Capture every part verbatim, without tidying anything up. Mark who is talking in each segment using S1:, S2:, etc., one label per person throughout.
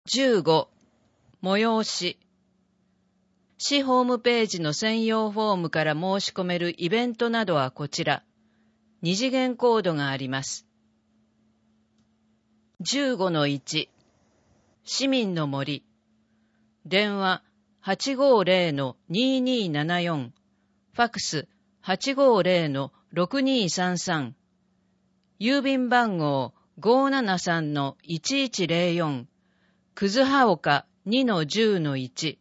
S1: じゅうご、催し。市ホームページの専用フォームから申し込めるイベントなどはこちら。二次元コードがあります。じゅうごのいち、市民の森。電話 はちごーぜろのにーにーななよん。ファクス はちごーぜろのろくにーさんさん。郵便番号 ごーななさんのいちいちぜろよん。葛葉丘 にのじゅうのいち。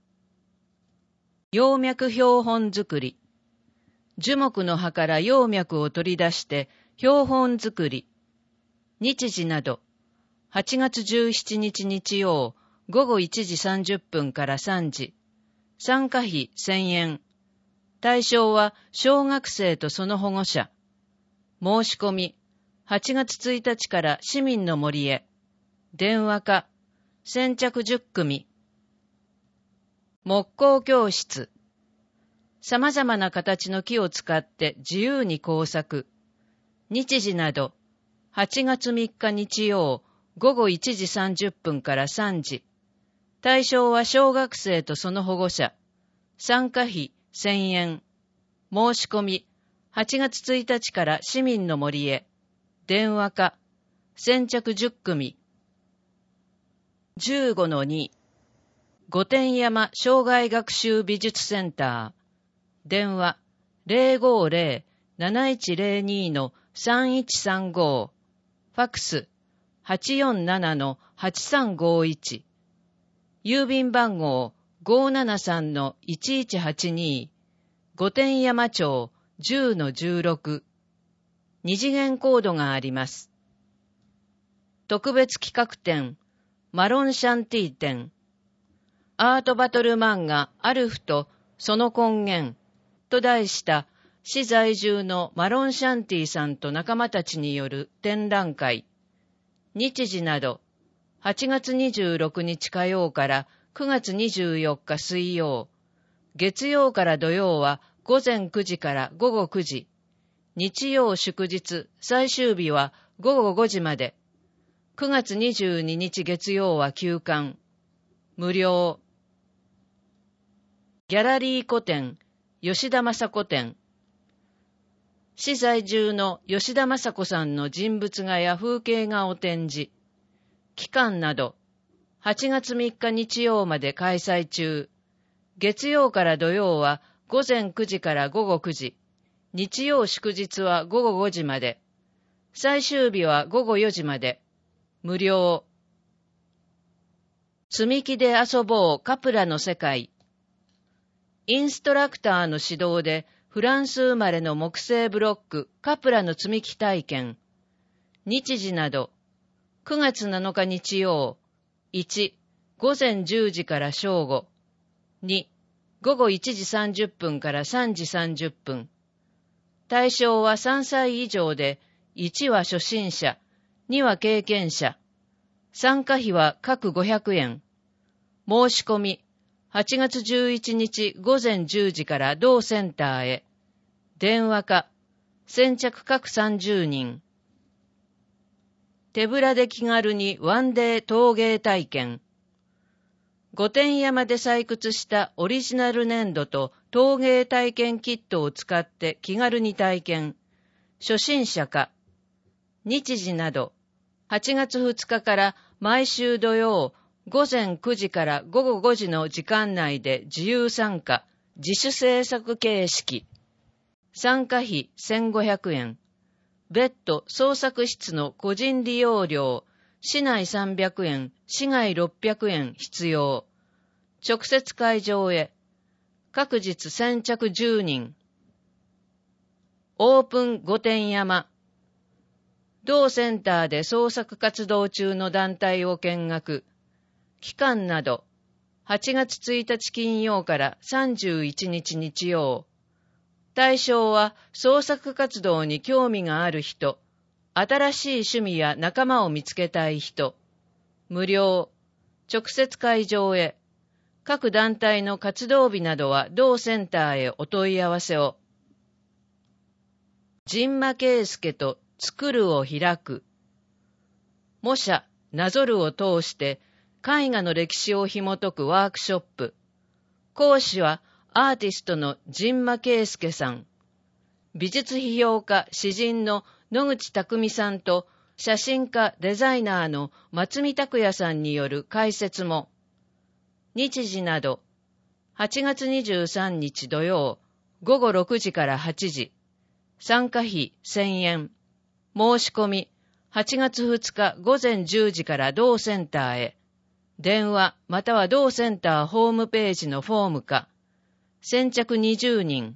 S1: 葉脈標本作り。樹木の葉から葉脈を取り出して標本作り。日時など、はちがつじゅうしちにち日曜、ごごいちじさんじゅっぷんからさんじ。参加費せんえん。対象は小学生とその保護者。申し込み、はちがつついたちから市民の森へ。電話か、先着じゅっくみ。木工教室。様々な形の木を使って自由に工作。日時など、はちがつみっか日曜、ごごいちじさんじゅっぷんからさんじ。対象は小学生とその保護者。参加費せんえん。申し込み、はちがつついたちから市民の森へ。電話か、先着じゅっくみ。じゅうごのに、御殿山障害学習美術センター。電話 ぜろごーぜろなないちぜろにのさんいちさんご。ファクス はちよんななのはちさんごいち。郵便番号 ごーななさんのいちいちはちに。御殿山町 じゅうのじゅうろく。二次元コードがあります。特別企画展、マロンシャンティー展。アートバトル漫画アルフとその根源と題した市在住のマロンシャンティさんと仲間たちによる展覧会。日時など、はちがつにじゅうろくにち火曜からくがつにじゅうよっか水曜、月曜から土曜はごぜんくじからごごくじ、日曜祝日最終日はごごごじまで、くがつにじゅうににち月曜は休館、無料。ギャラリー個展、吉田雅子展。市在住の吉田雅子さんの人物画や風景画を展示。期間など、はちがつみっか日曜まで開催中。月曜から土曜はごぜんくじからごごくじ。日曜祝日はごごごじまで。最終日はごごよじまで。無料。積み木で遊ぼうカプラの世界。インストラクターの指導でフランス生まれの木製ブロックカプラの積み木体験。日時など、くがつなのか日曜、いち、ごぜんじゅうじから正午、に、ごごいちじさんじゅっぷんからさんじさんじゅっぷん。対象はさんさい以上で、いちは初心者、には経験者。参加費は各ごひゃくえん。申し込み、はちがつじゅういちにちごぜんじゅうじから同センターへ。電話か、先着各さんじゅうにん。手ぶらで気軽にワンデー陶芸体験。御殿山で採掘したオリジナル粘土と陶芸体験キットを使って気軽に体験。初心者か。日時など、はちがつふつかから毎週土曜、ごぜんくじからごごごじの時間内で自由参加、自主制作形式。参加費せんごひゃくえん。別途創作室の個人利用料、市内さんびゃくえん、市外ろっぴゃくえん必要。直接会場へ。各日先着じゅうにん。オープン御殿山。同センターで創作活動中の団体を見学。期間など、はちがつついたち金曜からさんじゅういちにち日曜。対象は創作活動に興味がある人、新しい趣味や仲間を見つけたい人。無料。直接会場へ。各団体の活動日などは同センターへお問い合わせを。陣馬圭介と作るを開く。模写、なぞるを通して、 絵画の歴史を紐解くワークショップ。講師はアーティストの陣馬圭介さん。美術批評家、詩人の野口匠さんと写真家、デザイナーの松見拓也さんによる解説も。日時など、はちがつにじゅうさんにち土曜、ごごろくじからはちじ。参加費せんえん。申し込み、はちがつふつかごぜんじゅうじから同センターへ。電話または同センターホームページのフォームか。先着にじゅうにん。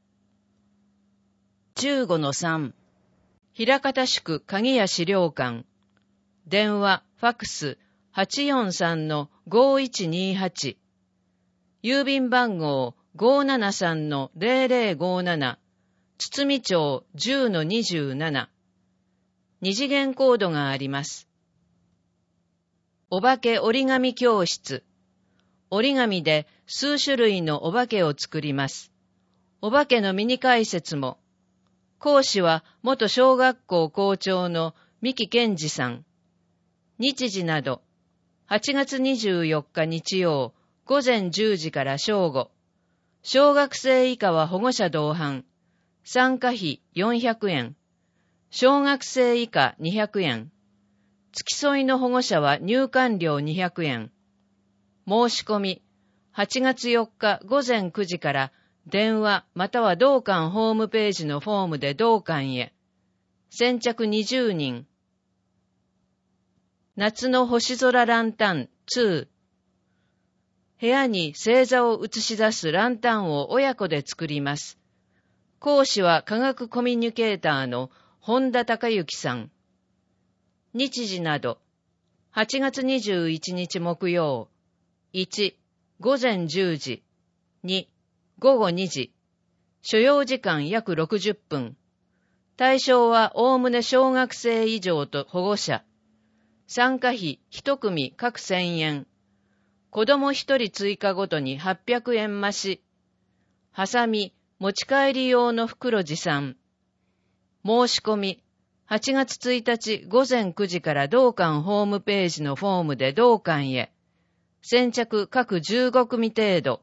S1: じゅうごのさん。枚方宿鍵屋資料館。電話、ファックス はちよんさんのごいちにはち。郵便番号 ごーななさんのぜろぜろごーなな。堤町 じゅうのにじゅうなな。二次元コードがあります。お化け折り紙教室。折り紙で数種類のお化けを作ります。お化けのミニ解説も。講師は元小学校校長の三木健二さん。日時など、はちがつにじゅうよっか日曜、ごぜんじゅうじから正午。小学生以下は保護者同伴。参加費よんひゃくえん。小学生以下にひゃくえん。付き添いの保護者は入館料にひゃくえん。申し込み、はちがつよっかごぜんくじから電話または同館ホームページのフォームで同館へ。先着にじゅうにん。夏の星空ランタンに。部屋に星座を映し出すランタンを親子で作ります。講師は科学コミュニケーターの本田隆之さん。日時など、はちがつにじゅういちにち木曜、いち、ごぜんじゅうじ、に、ごごにじ、所要時間約ろくじゅっぷん。対象はおおむね小学生以上と保護者。参加費いち組各せんえん。子供ひとり追加ごとにはっぴゃくえん増し。はさみ、持ち帰り用の袋持参。申し込み、はちがつついたちごぜんくじから同館ホームページのフォームで同館へ。先着各じゅうご組程度。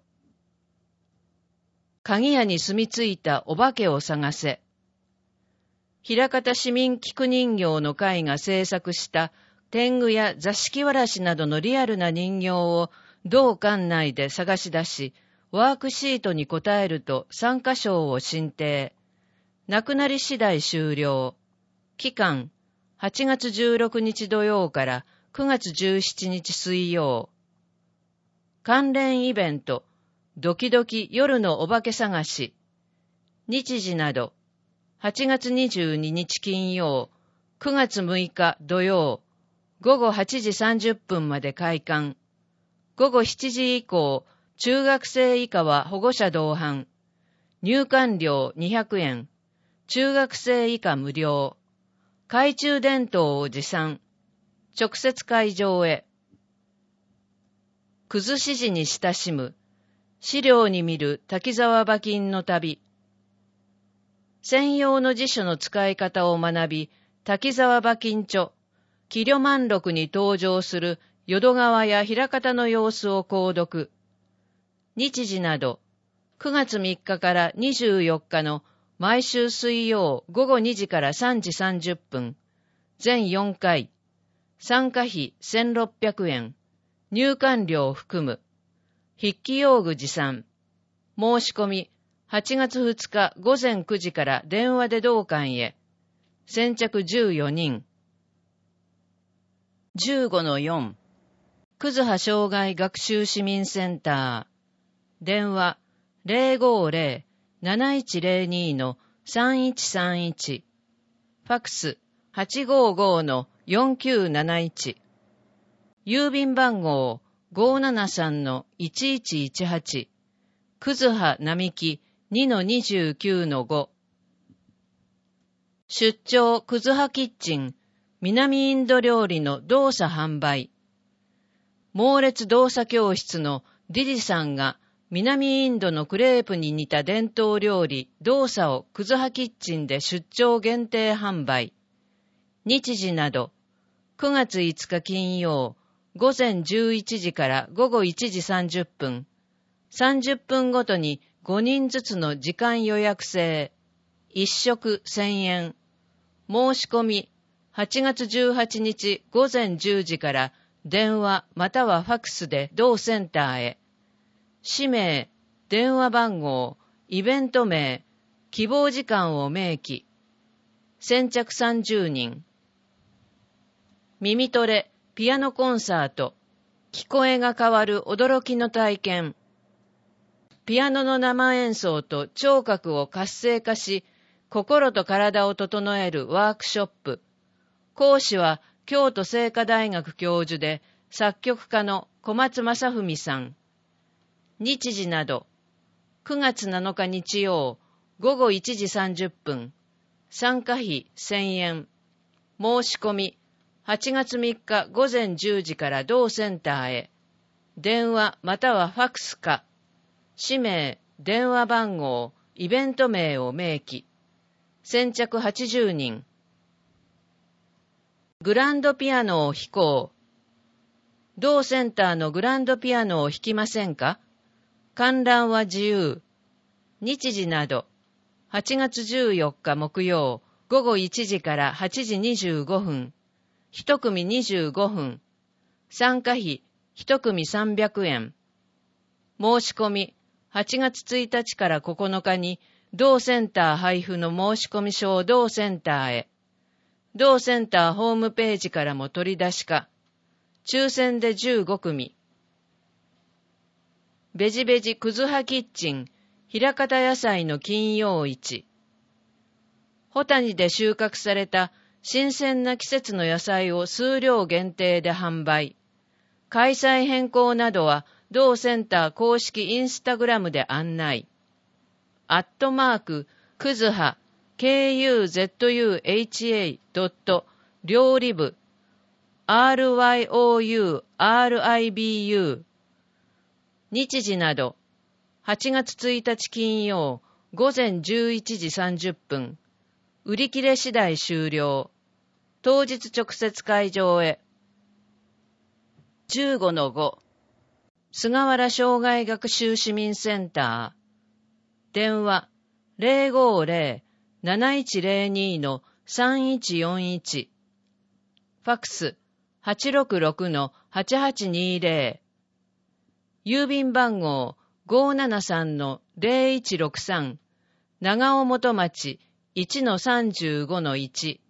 S1: 鍵屋に住み着いたお化けを探せ。枚方市民菊人形の会が制作した天狗や座敷わらしなどのリアルな人形を同館内で探し出し、ワークシートに答えると参加賞を申請。なくなり次第終了。期間、はちがつじゅうろくにち土曜からくがつじゅうしちにち水曜。関連イベント、ドキドキ夜のお化け探し。日時など、はちがつにじゅうににち金曜、くがつむいか土曜、ごごはちじさんじゅっぷんまで開館。ごごしちじ以降、中学生以下は保護者同伴。入館料にひゃくえん。中学生以下無料。懐中電灯を持参。直接会場へ。崩し字に親しむ。資料に見る滝沢馬琴の旅。専用の辞書の使い方を学び、滝沢馬琴著、紀旅満録に登場する淀川や枚方の様子を購読。日時など、くがつみっかからにじゅうよっかの毎週水曜ごごにじからさんじさんじゅっぷん、全よんかい、参加費せんろっぴゃくえん、入館料を含む、筆記用具持参、申し込みはちがつふつかごぜんくじから電話で同館へ、先着じゅうよにん。じゅうごのよん、葛葉障害学習市民センター、電話ぜろごーぜろ なないちぜろに のさんいちさんいち、ファックス はちごーごー のよんきゅうなないち、郵便番号 ごーななさんのいちいちいちはち、葛葉並木 にのにじゅうきゅうのご、出張葛葉キッチン南インド料理の動作販売。猛烈動作教室のディディさんが南インドのクレープに似た伝統料理動作を葛葉キッチンで出張限定販売。日時などくがついつか金曜午前じゅういちじから午後いちじさんじゅっぷん、さんじゅっぷんごとにごにんずつの時間予約制、いっ食せんえん。申し込み、はちがつじゅうはちにち午前じゅうじから電話またはファックスで同センターへ。氏名、電話番号、イベント名、希望時間を明記。先着さんじゅうにん。耳トレ、ピアノコンサート、聞こえが変わる驚きの体験。ピアノの生演奏と聴覚を活性化し、心と体を整えるワークショップ。講師は京都精華大学教授で作曲家の小松正文さん。日時など、くがつなのか日曜、午後いちじさんじゅっぷん。参加費せんえん。申し込み、はちがつみっか午前じゅうじから同センターへ。電話またはファックスか。氏名、電話番号、イベント名を明記。先着はちじゅうにん。グランドピアノを弾こう。同センターのグランドピアノを弾きませんか？観覧は自由。日時など、はちがつじゅうよっか木曜、午後いちじからはちじにじゅうごふん。一組にじゅうごふん。参加費、一組さんびゃくえん。申し込み、はちがつついたちからここのかに、同センター配布の申し込み書を同センターへ。同センターホームページからも取り出しか。抽選でじゅうごくみ。ベジベジくずはキッチン、平方野菜の金曜市。ホタニで収穫された新鮮な季節の野菜を数量限定で販売。開催変更などは同センター公式インスタグラムで案内。アットマーク、くずは、ケーユーゼットユーエイチエー ドット、料理部、アールワイオーユーアールアイビーユー。日時など、はちがつついたち金曜、午前じゅういちじさんじゅっぷん。売り切れ次第終了。当日直接会場へ。じゅうごのご。菅原障害学習市民センター。電話 ゼロごゼロ なないちゼロに のさんいちよんいち。ファックス はちろくろく のはちはちにゼロ。郵便番号 ごーななさん のゼロいちろくさん。長尾元町 いちのさんじゅうごのいち。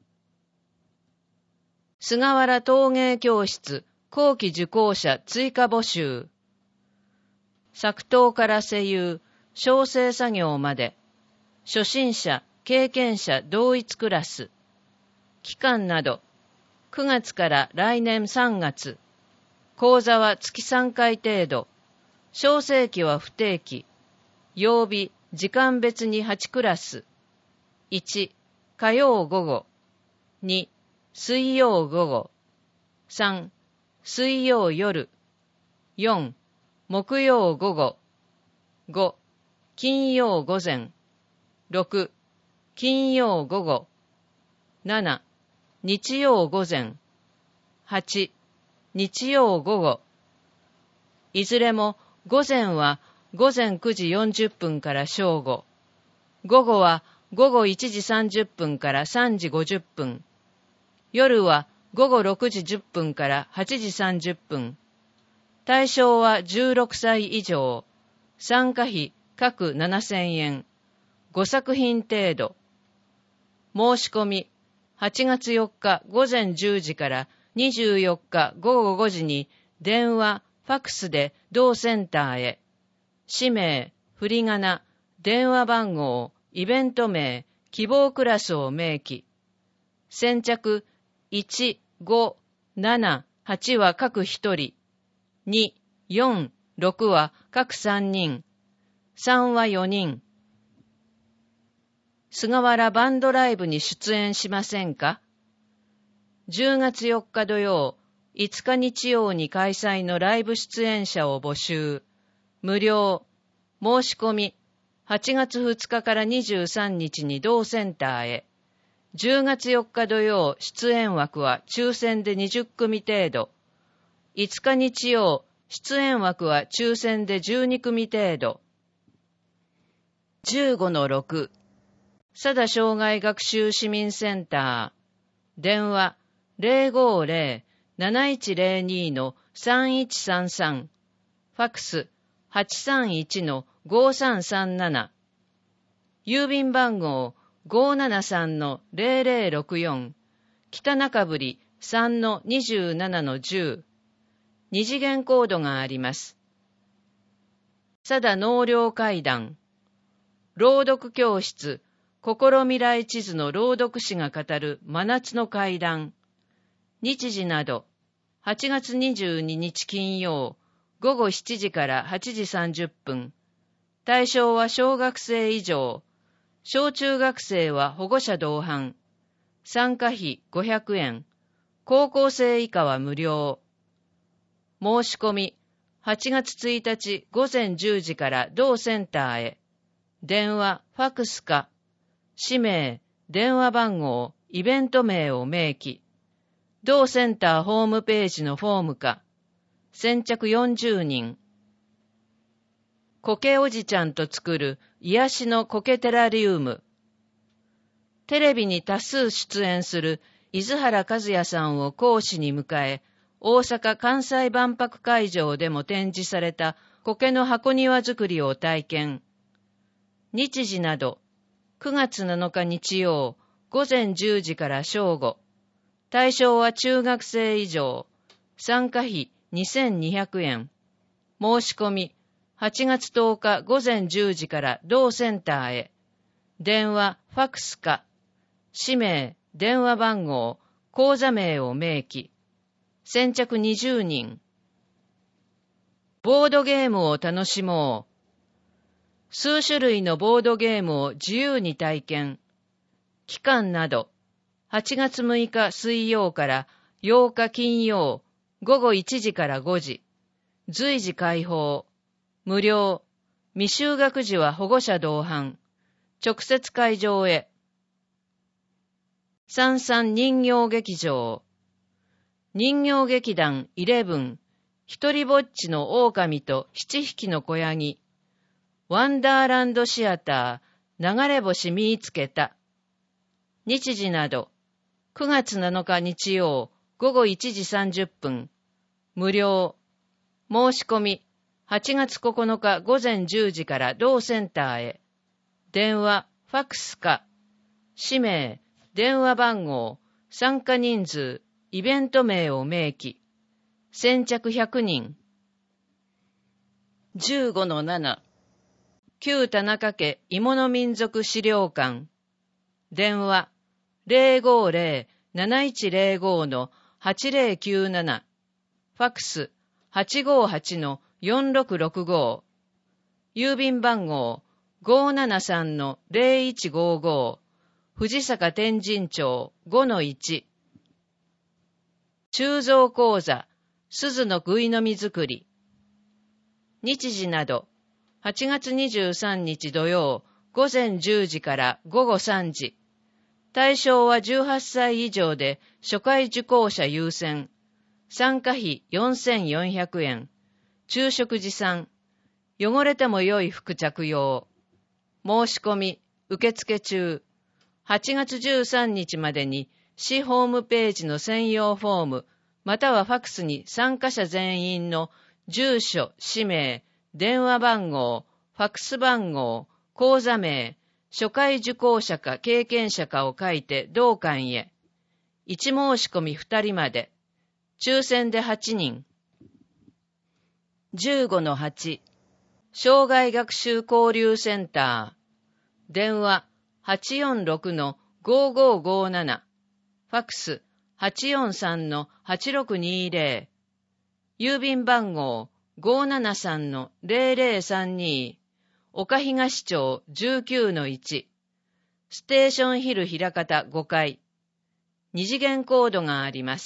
S1: 菅原陶芸教室後期受講者追加募集。作陶から施釉、焼成作業まで。初心者、経験者同一クラス。期間など、くがつから来年さんがつ。講座は月さんかい程度。小生期は不定期。曜日、時間別にはちクラス。いち、火曜午後。に、水曜午後。さん、水曜夜。よん、木曜午後。ご、金曜午前。ろく、金曜午後。なな、日曜午前。はち、日曜午後。いずれも午前は午前くじよんじゅっぷんから正午。午後は午後いちじさんじゅっぷんからさんじごじゅっぷん。夜は午後ろくじじゅっぷんからはちじさんじゅっぷん。対象はじゅうろくさい以上。参加費各ななせんえん。ごさくひん程度。申し込み、はちがつよっか午前じゅうじからにじゅうよっか午後ごじに電話、ファックスで同センターへ。氏名、振り仮名、電話番号、イベント名、希望クラスを明記。先着いち、ご、なな、はちは各ひとり。に、よん、ろくは各さんにん。さんはよにん。菅原バンドライブに出演しませんか？じゅうがつよっか土曜、いつか日曜に開催のライブ出演者を募集。無料。申し込み。はちがつふつかからにじゅうさんにちに同センターへ。じゅうがつよっか土曜、出演枠は抽選でにじゅっくみ程度。 いつか日曜、出演枠は抽選でじゅうに組程度。じゅうごのろく、佐田障害学習市民センター。電話 ゼロごゼロ なないちゼロに のさんいちさんさん。ファックス はちさんいちのごさんさんなな。郵便番号 ごーななさんのゼロゼロろくよん。北中振 さんのにじゅうななのじゅう。二次元コードがあります。佐田納涼会談。朗読教室、心未来地図の朗読師が語る真夏の会談。日時など、はちがつにじゅうににち金曜、ごごしちじからはちじさんじゅっぷん。対象は小学生以上。小中学生は保護者同伴。参加費ごひゃくえん。高校生以下は無料。申し込み、はちがつついたちごぜんじゅうじから同センターへ。電話、ファクスか。氏名、電話番号、イベント名を明記。同センターホームページのフォームか。先着よんじゅうにん。苔おじちゃんと作る癒しの苔テラリウム。テレビに多数出演する伊豆原和也さんを講師に迎え、大阪・関西万博会場でも展示された苔の箱庭作りを体験。日時など、くがつなのか日曜、ごぜんじゅうじから正午。対象は中学生以上。参加費にせんにひゃくえん。申し込み、はちがつとおかごぜんじゅうじから同センターへ。電話、ファクスか。氏名、電話番号、口座名を明記。先着にじゅうにん。ボードゲームを楽しもう。数種類のボードゲームを自由に体験。期間など、はちがつむいか水曜からようか金曜、ごごいちじからごじ。随時開放。無料。未就学児は保護者同伴。直接会場へ。さんさん人形劇場。人形劇団じゅういち。一人ぼっちの狼と七匹の子ヤギ。ワンダーランドシアター、流れ星見つけた。日時など、くがつなのか日曜、ごごいちじさんじゅっぷん。無料。申し込み、はちがつここのかごぜんじゅうじから同センターへ。電話、ファクスか。氏名、電話番号、参加人数、イベント名を明記。先着ひゃくにん。じゅうごのなな。旧田中家芋の民族資料館。電話 ゼロごゼロ なないちゼロご のはちゼロきゅうなな。ファックス はちごはちのよんろくろくご。郵便番号 ごーななさんのゼロいちごご。藤坂天神町 ごのいち。鋳造講座、鈴のぐいのみ作り。日時など、はちがつにじゅうさんにち土曜、ごぜんじゅうじからごごさんじ。対象はじゅうはっさい以上で初回受講者優先。参加費よんせんよんひゃくえん。昼食持参。汚れても良い服着用。申し込み、受付中。はちがつじゅうさんにちまでに市ホームページの専用フォーム、またはファクスに参加者全員の住所、氏名、電話番号、ファクス番号、口座名、初回受講者か経験者かを書いて同館へ。一申し込み二人まで。抽選ではちにん。じゅうごのはち。障害学習交流センター。電話 はちよんろくのごごごなな。ファクス はちよんさんのはちろくにゼロ。郵便番号ごーななさんのゼロゼロさんに。岡東町 じゅうきゅうのいち。ステーションヒル枚方ごかい。二次元コードがあります。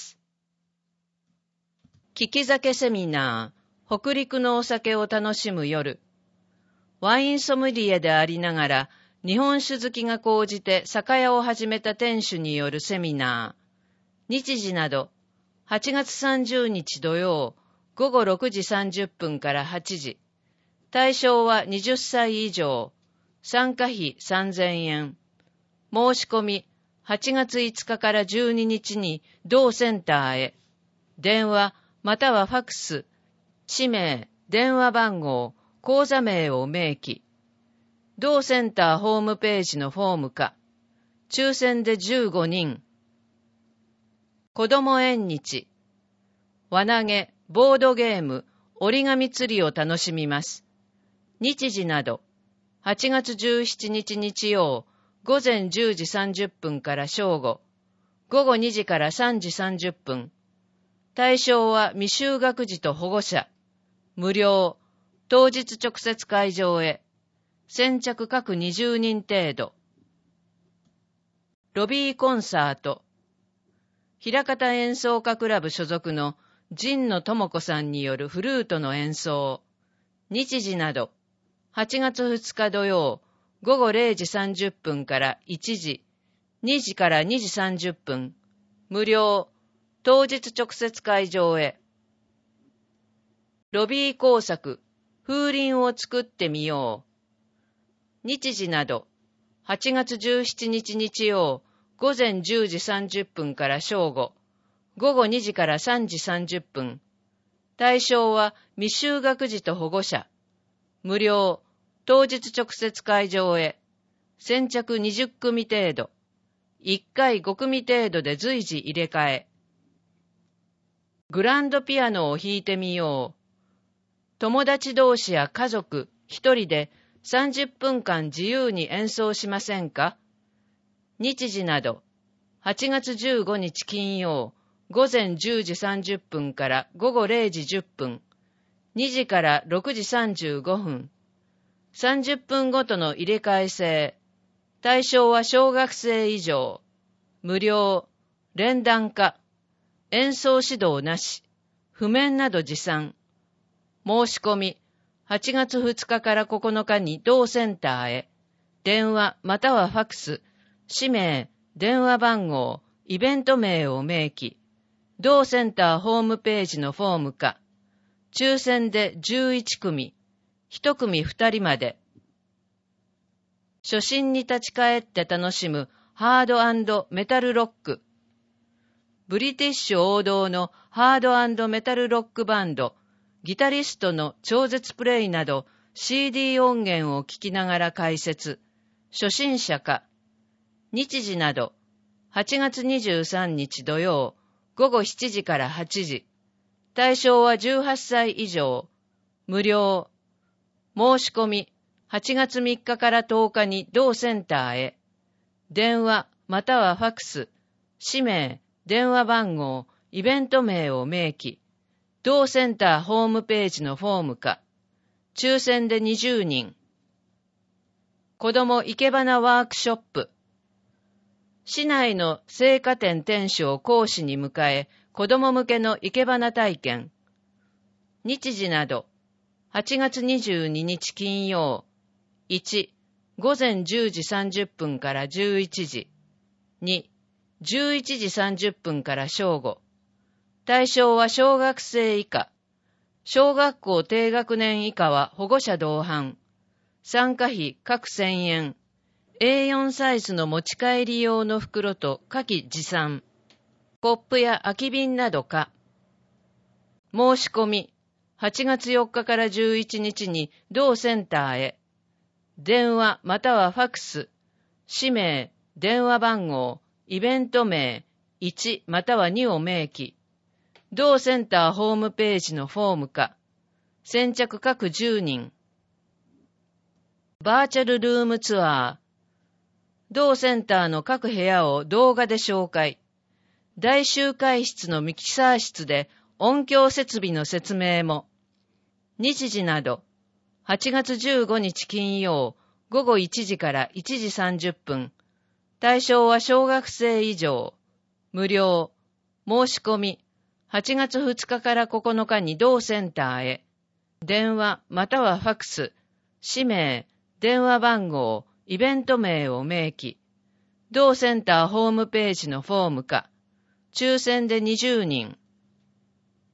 S1: 利き酒セミナー、北陸のお酒を楽しむ夜。ワインソムリエでありながら、日本酒好きが高じて酒屋を始めた店主によるセミナー。日時など、はちがつさんじゅうにち土曜、 ごごろくじさんじゅっぷんからはちじ。対象ははたち以上。参加費さんぜんえん。申し込みはちがついつかからじゅうににちに同センターへ。電話またはファクス。氏名、電話番号、口座名を明記。同センターホームページのフォームか。抽選でじゅうごにん。子供縁日。輪投げ、ボードゲーム、折り紙釣りを楽しみます。日時など、はちがつじゅうしちにち日曜、ごぜんじゅうじさんじゅっぷんから正午、ごごにじからさんじさんじゅっぷん。対象は未就学児と保護者。無料。当日直接会場へ。先着各にじゅうにん程度。ロビーコンサート。枚方演奏家クラブ所属の神野智子さんによるフルートの演奏。日時など、はちがつふつか土曜、ごごれいじさんじゅっぷんからいちじ、にじからにじさんじゅっぷん。無料。当日直接会場へ。ロビー工作、風鈴を作ってみよう。日時など、はちがつじゅうしちにち日曜、ごぜんじゅうじさんじゅっぷんから正午、ごごにじからさんじさんじゅっぷん。対象は未就学児と保護者。無料。当日直接会場へ。先着にじゅっくみ程度。いっかいごくみ程度で随時入れ替え。グランドピアノを弾いてみよう。友達同士や家族一人でさんじゅっぷんかん自由に演奏しませんか？日時など、はちがつじゅうごにち金曜、ごぜんじゅうじさんじゅっぷんからごごれいじじゅっぷん、にじからろくじさんじゅうごふん、さんじゅっぷんごとの入れ替え制。対象は小学生以上。無料。連弾化。演奏指導なし。譜面など持参。申し込み。はちがつふつかからここのかに同センターへ。電話またはファクス。氏名、電話番号、イベント名を明記。同センターホームページのフォームか。抽選でじゅういちくみ。いちくみふたりまで。初心に立ち返って楽しむハード&メタルロック。ブリティッシュ王道のハード&メタルロックバンド、ギタリストの超絶プレイなど シーディー 音源を聴きながら解説。初心者か。日時など、はちがつにじゅうさんにち土曜、ごごしちじからはちじ。対象はじゅうはっさい以上。無料。申し込み。はちがつみっかからとおかに同センターへ。電話またはファクス。氏名、電話番号、イベント名を明記。同センターホームページのフォームか。抽選でにじゅうにん。子ども生け花ワークショップ。市内の青果店店主を講師に迎え、子ども向けの生け花体験。日時など、はちがつにじゅうににち金曜。いち、ごぜんじゅうじさんじゅっぷんからじゅういちじ。に、じゅういちじさんじゅっぷんから正午。対象は小学生以下。小学校低学年以下は保護者同伴。参加費各せんえん。エーよん サイズの持ち帰り用の袋と下記持参。コップや空き瓶などか。申し込み。はちがつよっかからじゅういちにちに同センターへ。電話またはファクス。氏名、電話番号、イベント名、いちまたはにを明記。同センターホームページのフォームか。先着各じゅうにん。バーチャルルームツアー。同センターの各部屋を動画で紹介。大集会室のミキサー室で音響設備の説明も。日時など、はちがつじゅうごにち金曜、ごごいちじからいちじさんじゅっぷん。対象は小学生以上。無料。申し込み。はちがつふつかからここのかに同センターへ。電話またはファクス。氏名、電話番号、イベント名を明記。同センターホームページのフォームか。抽選でにじゅうにん。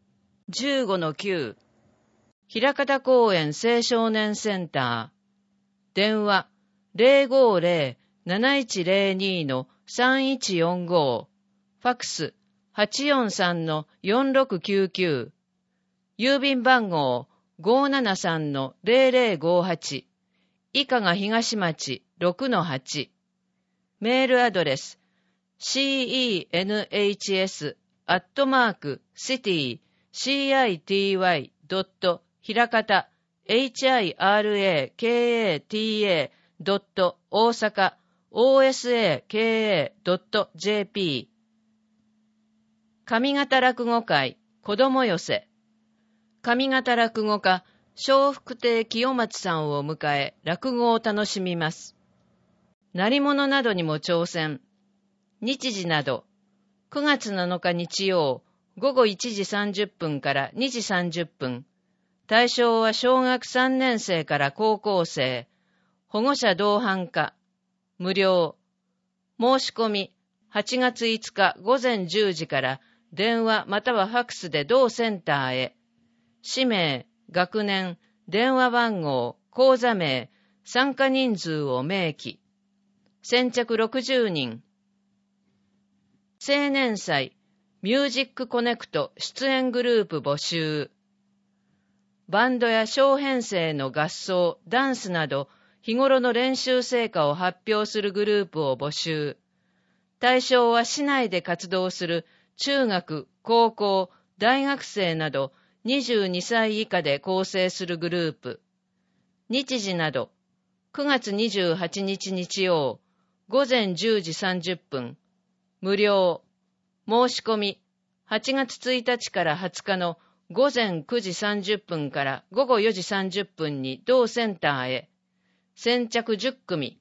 S1: じゅうごのきゅう、枚方公園青少年センター。電話 ゼロごゼロ なないちゼロに のさんいちよんご。ファックス はちよんさんのよんろくきゅうきゅう。郵便番号 ごーななさんのゼロゼロごはち。以下が東町 ろくのはち。メールアドレス シーイーエヌエイチエス アットマーク シティ シーアイティーワイ ドット ひらかた エイチアイアールエーケーエーティーエー ドット 大阪 オーエスエーケーエー ドット ジェーピー 上方落語会子ども寄せ。上方落語家笑福亭清松さんを迎え落語を楽しみます。鳴り物などにも挑戦。日時などくがつなのか日曜ごごいちじさんじゅっぷんからにじさんじゅっぷん。対象は小学さんねん生から高校生。保護者同伴可。無料。申し込みはちがついつかごぜんじゅうじから電話またはファックスで同センターへ。氏名、学年、電話番号、口座名、参加人数を明記。先着ろくじゅうにん。青年祭、ミュージックコネクト出演グループ募集。バンドや小編成の合奏、ダンスなど、日頃の練習成果を発表するグループを募集。対象は市内で活動する中学、高校、大学生などにじゅうにさい以下で構成するグループ。日時など、くがつにじゅうはちにち日曜、ごぜんじゅうじさんじゅっぷん。無料。申し込み、はちがつついたちからはつかのごぜんくじさんじゅっぷんからごごよじさんじゅっぷんに同センターへ。先着じゅっくみ。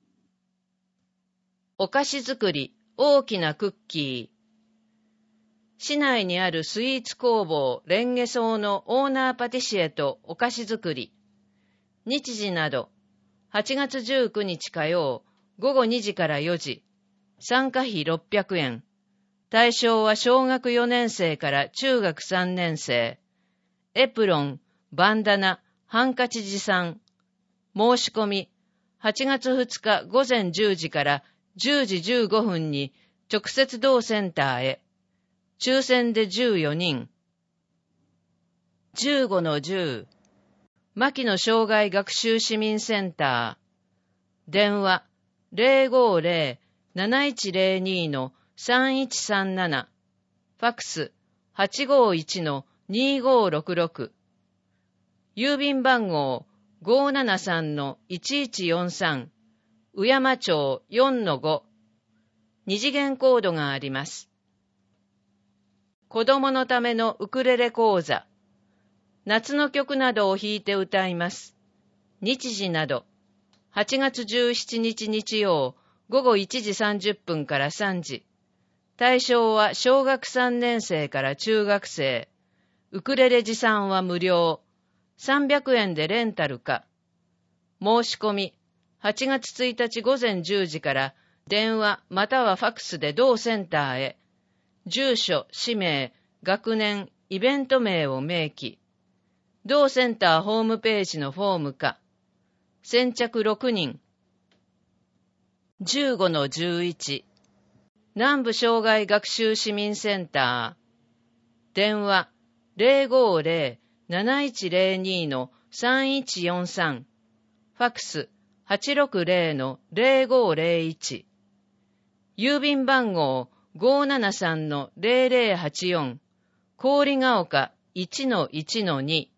S1: お菓子作り、大きなクッキー。市内にあるスイーツ工房レンゲ荘のオーナーパティシエとお菓子作り。日時など、はちがつじゅうくにち火曜、ごごにじからよじ。参加費ろっぴゃくえん。対象は小学よねん生から中学さんねん生。エプロン、バンダナ、ハンカチ持参。申し込み、はちがつふつかごぜんじゅうじからじゅうじじゅうごふんに直接同センターへ。抽選でじゅうよにん。じゅうごのじゅう。牧野障害学習市民センター。電話ゼロごゼロ なないちゼロに のさんいちさんなな。ファックス はちごいちのにごろくろく。郵便番号 ごーななさんのいちいちよんさん。宇山町 よんのご。二次元コードがあります。子供のためのウクレレ講座。夏の曲などを弾いて歌います。日時など、はちがつじゅうしちにち日曜、ごごいちじさんじゅっぷんからさんじ。対象は小学さんねん生から中学生。ウクレレ持参は無料。さんびゃくえんでレンタルか。申し込み、はちがつついたちごぜんじゅうじから電話またはファックスで同センターへ。住所、氏名、学年、イベント名を明記。同センターホームページのフォームか。先着ろくにん。じゅうごのじゅういち。南部障害学習市民センター。電話ゼロごゼロ なないちゼロに のさんいちよんさん。ファックス はちろくゼロのゼロごゼロいち。郵便番号 ごーななさんのゼロゼロはちよん。郡ヶ丘 いちのいちのに。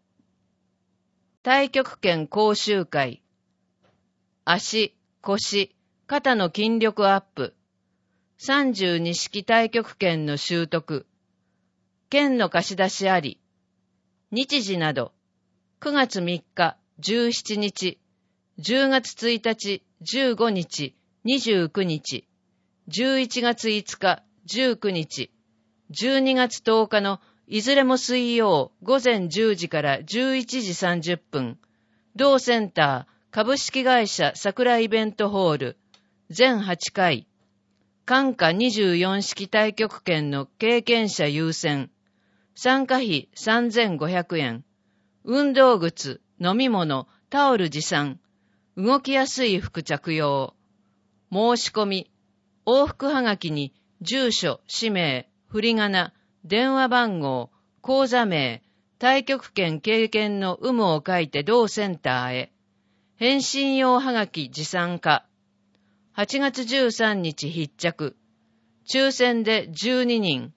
S1: 太極拳講習会。足、腰、肩の筋力アップ。さんじゅうに式太極拳の習得。剣の貸し出しあり。日時など、くがつみっか、じゅうしちにち、じゅうがつついたち、じゅうごにち、にじゅうくにち、じゅういちがついつか、じゅうくにち、じゅうにがつとおかのいずれも水曜ごぜんじゅうじからじゅういちじさんじゅっぷん、同センター株式会社桜イベントホール、全はちかい、冠夏にじゅうよん式太極拳の経験者優先、 参加費さんぜんごひゃくえん。運動靴、飲み物、タオル持参。動きやすい服着用。申し込み。往復はがきに住所、氏名、振り仮名、電話番号、口座名、太極拳経験の有無を書いて同センターへ。返信用はがき持参可。はちがつじゅうさんにち必着。抽選でじゅうににん。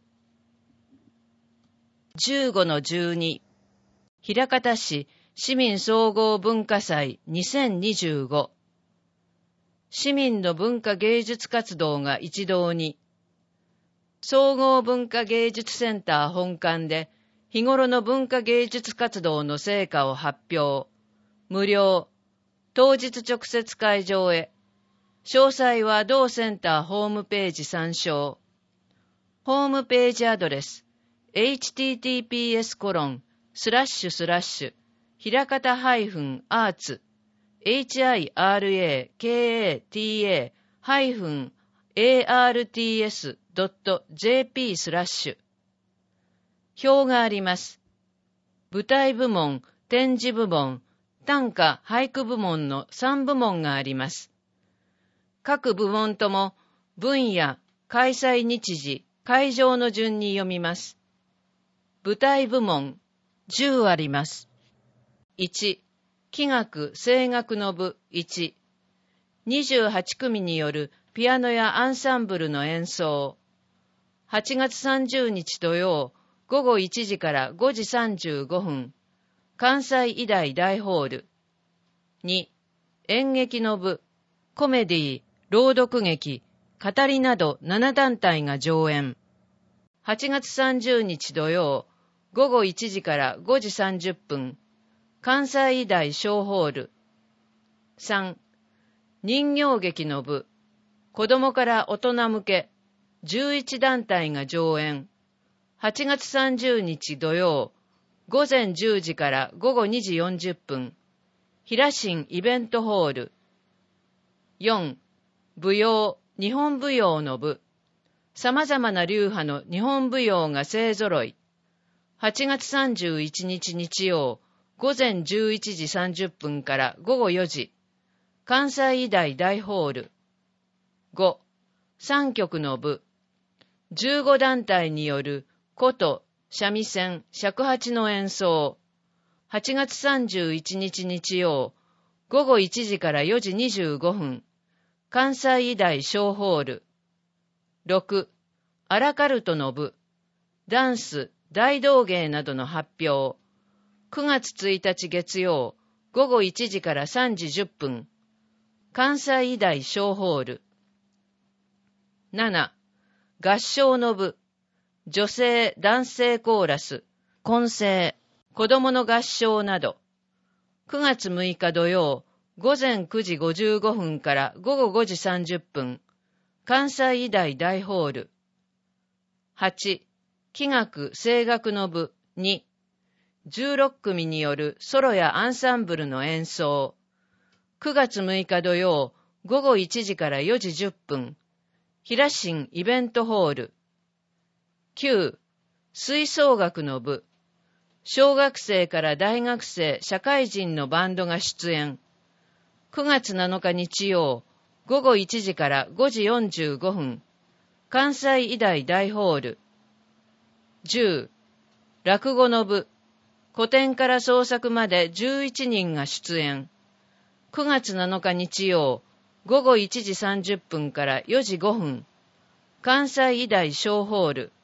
S1: じゅうごのじゅうに。枚方市市民総合文化祭にせんにじゅうご。市民の文化芸術活動が一堂に。総合文化芸術センター本館で日頃の文化芸術活動の成果を発表。無料。当日直接会場へ。詳細は同センターホームページ参照。ホームページアドレス エイチティーティーピーエスコロンスラッシュスラッシュひらかたハイフンアーツ エイチアイアールエーケーエーティーエーハイフンエーアールティーエスドットジェーピースラッシュ。表があります。舞台部門、展示部門、短歌・俳句部門のさんぶもんがあります。各部門とも分野、開催日時、会場の順に読みます。舞台部門、じゅうあります。いち、器楽・声楽の部いち、にじゅうはちくみによるピアノやアンサンブルの演奏。はちがつさんじゅうにち土曜、ごごいちじからごじさんじゅうごふん、関西医大大ホール。に、演劇の部、コメディ、朗読劇、語りなどななだんたいが上演。はちがつさんじゅうにち土曜、ごごいちじからごじさんじゅっぷん、関西医大小ホール。さん、人形劇の部、子供から大人向け、じゅういちだんたいが上演。はちがつさんじゅうにち土曜、ごぜんじゅうじからごごにじよんじゅっぷん、平新イベントホール。よん、舞踊、日本舞踊の部、様々な流派の日本舞踊が勢ぞろい。はちがつさんじゅういちにち日曜、ごぜんじゅういちじさんじゅっぷんからごごよじ、関西医大大ホール。ご、三曲の部、じゅうごだんたいによる琴、三味線、尺八の演奏。はちがつさんじゅういちにち日曜、ごごいちじからよじにじゅうごふん、関西医大小ホール。ろく、アラカルトの部、ダンス、大道芸などの発表。くがつついたち月曜、ごごいちじからさんじじゅっぷん、関西医大小ホール。なな、合唱の部、女性、男性コーラス、混声、子供の合唱など。くがつむいか土曜、ごぜんくじごじゅうごふんからごごごじさんじゅっぷん、関西医大大ホール。はち、器楽・声楽の部に、じゅうろっくみによるソロやアンサンブルの演奏。くがつむいか土曜、ごごいちじからよじじゅっぷん、平新イベントホール。きゅう、吹奏楽の部、小学生から大学生、社会人のバンドが出演。くがつなのか日曜、ごごいちじからごじよんじゅうごふん、関西医大大ホール。じゅう、落語の部、古典から創作までじゅういちにんが出演。くがつなのか日曜、ごごいちじさんじゅっぷんからよじごふん、関西医大小ホール。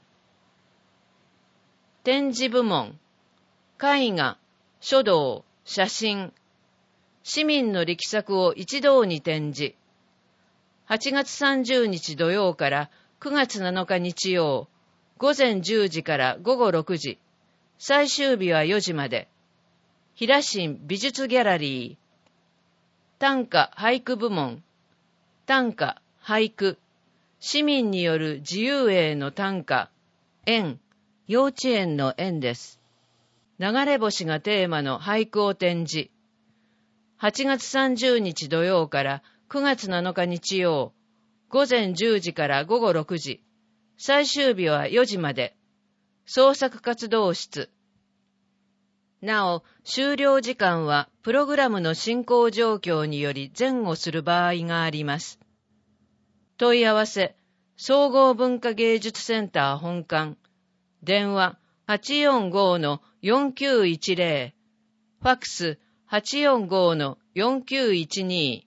S1: 展示部門、絵画、書道、写真、市民の力作を一堂に展示。はちがつさんじゅうにち土曜からくがつなのか日曜、ごぜんじゅうじからごごろくじ、最終日はよじまで。平新美術ギャラリー。短歌・俳句部門、短歌・俳句、市民による自由詠の短歌、園、幼稚園の園です。流れ星がテーマの俳句を展示。はちがつさんじゅうにち土曜からくがつなのか日曜、ごぜんじゅうじからごごろくじ、最終日はよじまで。 創作活動室。なお、終了時間はプログラムの進行状況により前後する場合があります。問い合わせ、総合文化芸術センター本館。電話 はちよんご の よんきゅういちゼロ。ファックス はちよんご の よんきゅういちに。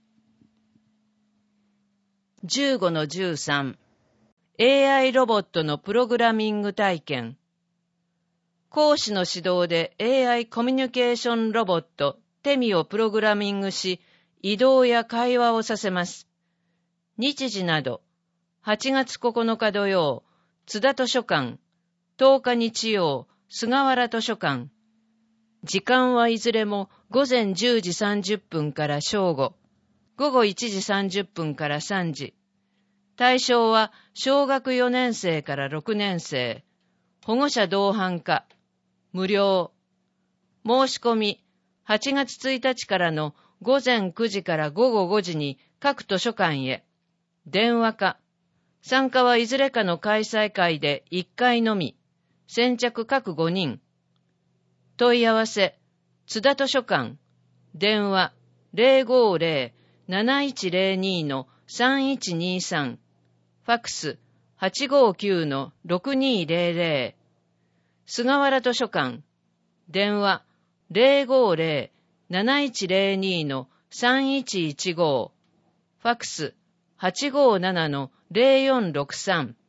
S1: じゅうごのじゅうさん。エーアイ ロボットのプログラミング体験。講師の指導で エーアイ コミュニケーションロボットテミをプログラミングし、移動や会話をさせます。日時など、はちがつここのか土曜、津田図書館、とおか日曜、菅原図書館。時間はいずれも午前じゅうじさんじゅっぷんから正午、午後いちじさんじゅっぷんからさんじ。対象は小学よねん生からろくねん生、保護者同伴可、無料。申し込み、はちがつついたちからの午前くじから午後ごじに各図書館へ。電話か。参加はいずれかの開催会でいっかいのみ。先着各ごにん。問い合わせ、津田図書館。電話 ゼロごゼロ なないちゼロに のさんいちにさん。ファックス はちごきゅう のろくにゼロゼロ。菅原図書館。電話 ゼロごゼロ なないちゼロに のさんいちいちご。ファックス はちごなな のゼロよんろくさん。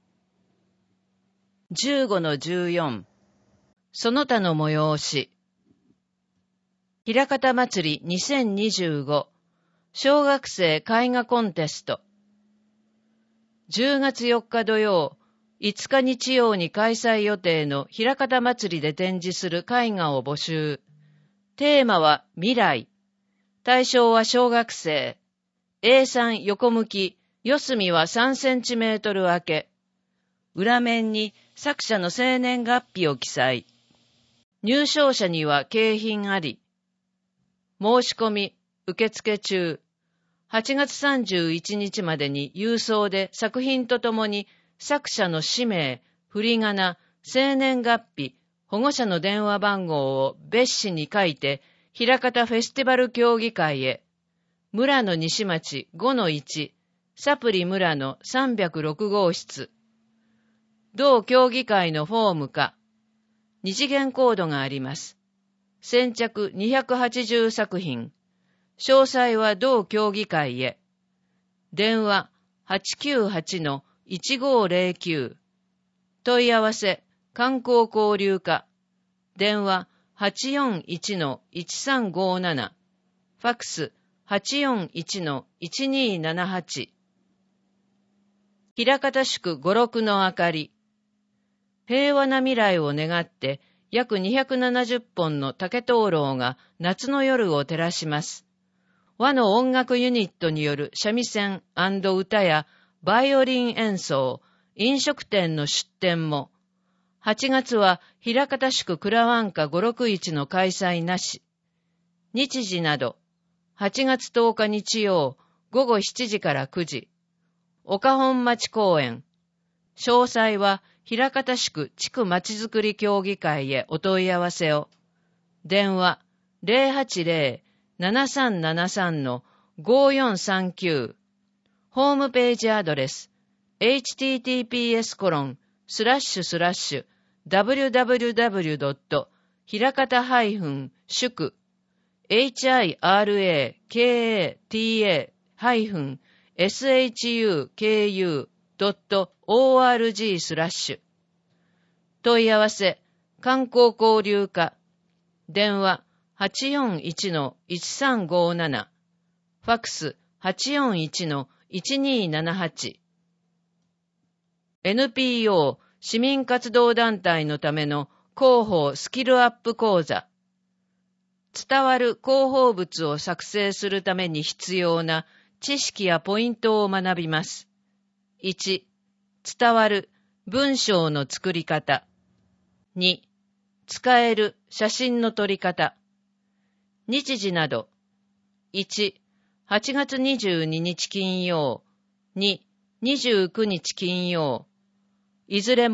S1: じゅうごのじゅうよん。その他の催し。ひらかた祭りにせんにじゅうご小学生絵画コンテスト。じゅうがつよっか土曜、いつか日曜に開催予定のひらかた祭りで展示する絵画を募集。テーマは未来。対象は小学生。エーさん 横向き、四隅はさんセンチメートル開け。裏面に作者の生年月日を記載。入賞者には景品あり。申し込み、受付中。はちがつさんじゅういちにちまでに郵送で作品とともに作者の氏名、振り仮名、生年月日、保護者の電話番号を別紙に書いて、ひらかたフェスティバル協議会へ。村野西町 ごのいち、サプリ村野さんびゃくろく号室。同協議会のフォームか。二次元コードがあります。先着にひゃくはちじゅうさく品。詳細は同協議会へ。電話 はちきゅうはち のいちごゼロきゅう。問い合わせ、観光交流課。電話 はちよんいち のいちさんごなな。ファックス はちよんいち のいちにななはち。ひらかた宿五六の明かり。平和な未来を願って約にひゃくななじゅっぽんの竹灯籠が夏の夜を照らします。和の音楽ユニットによる三味線&歌やバイオリン演奏、飲食店の出店も。はちがつはひらかた宿蔵湾家ごろくいちの開催なし。日時など、はちがつとおか日曜午後しちじからくじ。岡本町公園。詳細はひらかた宿地区まちづくり協議会へお問い合わせを。電話 ゼロはちゼロ ななさんななさん のごよんさんきゅう。ホームページアドレス エイチティーティーピーエスコロンスラッシュスラッシュダブリュダブリュダブリュドットひらかた宿 エイチアイアールエーケーエーティーエーエスエイチユーケーユードットオーアールジー スラッシュ。問い合わせ、観光交流課。電話 はちよんいち のいちさんごなな。ファックス はちよんいち のいちにななはち。エヌピーオー 市民活動団体のための広報スキルアップ講座。伝わる広報物を作成するために必要な知識やポイントを学びます。いち、伝わる文章の作り方。に、使える写真の撮り方。日時など。いち、はちがつにじゅうににち金曜。に、にじゅうくにち金曜。いずれも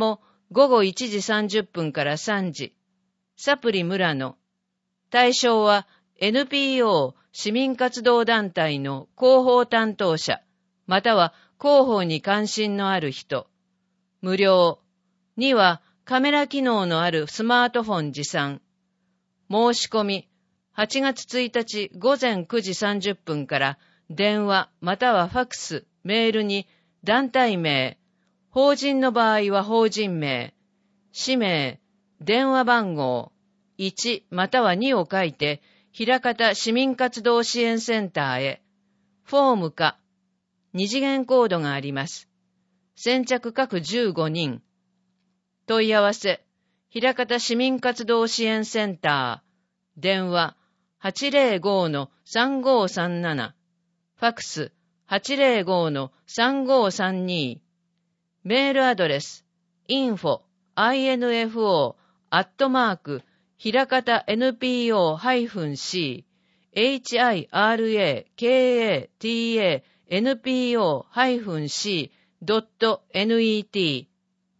S1: ごごいちじさんじゅっぷんからさんじ、サプリ村野。対象は エヌピーオー 市民活動団体の広報担当者、または広報に関心のある人。無料。にはカメラ機能のあるスマートフォン持参。申し込み、はちがつついたちごぜんくじさんじゅっぷんから電話またはファクス、メールに団体名、法人の場合は法人名、氏名、電話番号、いちまたはにを書いて、枚方市民活動支援センターへ、フォームか、二次元コードがあります。先着各じゅうごにん。問い合わせ、枚方市民活動支援センター、電話 はちぜろごのさんごさんなな、ファクス はちぜろごのさんごさんに、メールアドレス インフォ アイエヌエフオー アットマーク 枚方 エヌピーオー C エイチアイアールエーケーエーティーエーエヌピーオー C ドットネット。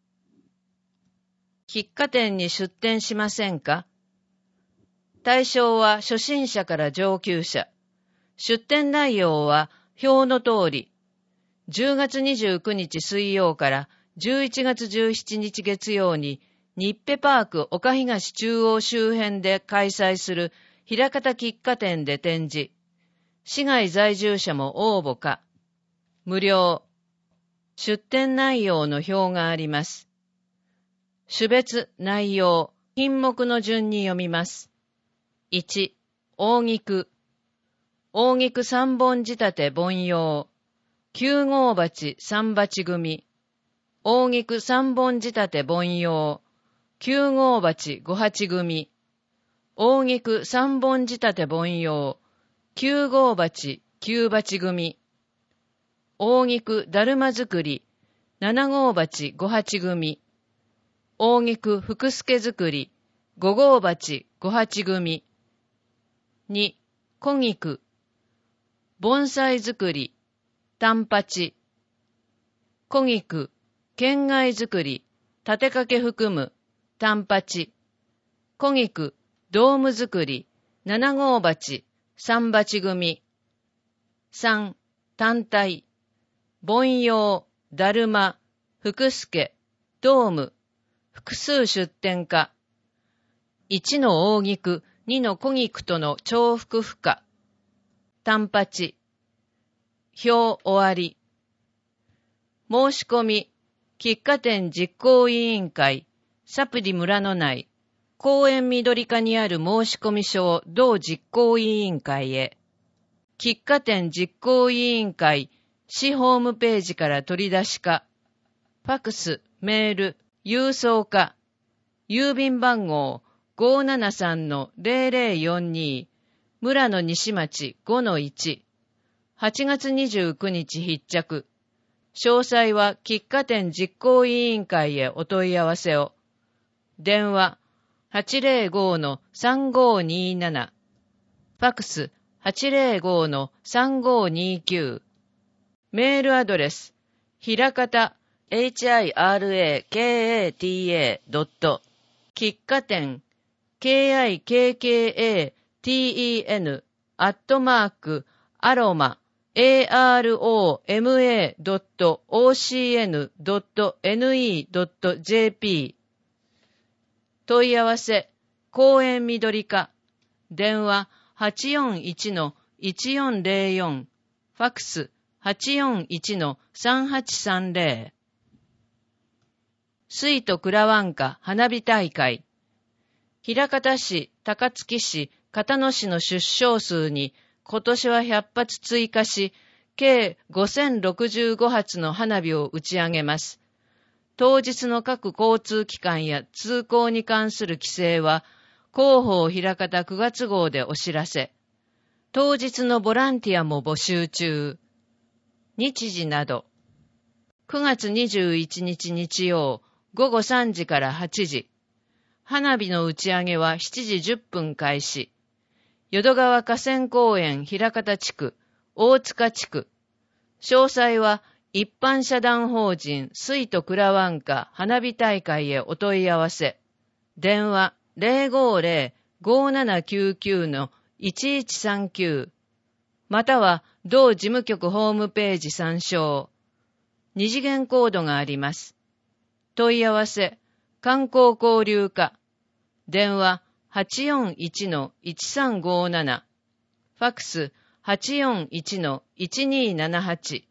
S1: 喫茶店に出店しませんか？対象は初心者から上級者。出店内容は表の通り。じゅうがつにじゅうくにち水曜からじゅういちがつじゅうしちにち月曜にニッペパーク岡東中央周辺で開催する枚方喫茶店で展示。市外在住者も応募か。無料。出店内容の表があります。種別、内容、品目の順に読みます。いち、大菊。大菊三本仕立て盆葉。九号鉢三鉢組。大菊三本仕立て盆葉。九号鉢五鉢組。大菊三本仕立て盆葉。九号鉢九鉢組。大菊だるま作り。七号鉢五鉢組。大菊福助作り。五号鉢五鉢組。に、小菊。盆栽作り。単鉢。小菊。県外作り。立て掛け含む。単鉢。小菊。ドーム作り。七号鉢。三鉢組。三、単体。盆葉、だるま、福助、ドーム。複数出店か。いちの大菊、にの小菊との重複不可。単鉢。表終わり。申し込み、喫茶店実行委員会、サプリ村の内、公園緑課にある申し込み書を同実行委員会へ。喫茶店実行委員会、市ホームページから取り出しか、ファクス、メール、郵送か、郵便番号 ごーななさんのゼロゼロよんに、村野西町 ごのいち、はちがつにじゅうくにち必着。詳細は喫茶店実行委員会へお問い合わせを。電話 はちぜろごのさんごになな、ファクス はちぜろごのさんごにきゅう、メールアドレス、ひらかた エイチアイアールエーケーエーティーエー ドット、喫茶店 ケーアイケーケーエーティーイーエヌ アットマークアロマ エーアールオーエムエードットオーシーエヌドットエヌイードットジェーピー 問い合わせ、公園緑課、電話 はちよんいちのいちよんゼロよん、ファクス はちよんいちのさんはちさんゼロ。水都くらわんか花火大会。枚方市、高槻市、片野市の出生数に今年はひゃっぱつ追加し、計ごせんろくじゅうごはつの花火を打ち上げます。当日の各交通機関や通行に関する規制は、広報枚方くがつ号でお知らせ。当日のボランティアも募集中。日時など。くがつにじゅういちにち日曜、ごごさんじからはちじ。花火の打ち上げはしちじじゅっぷん開始。淀川河川公園枚方地区、大塚地区。詳細は一般社団法人水都倉湾歌花火大会へお問い合わせ。電話 ゼロごゼロ ごーななきゅうきゅう のいちいちさんきゅうまたは同事務局ホームページ参照。二次元コードがあります。問い合わせ、観光交流課。電話 はちよんいちのいちさんごーなな。ファックス はちよんいちのいちにーななはち。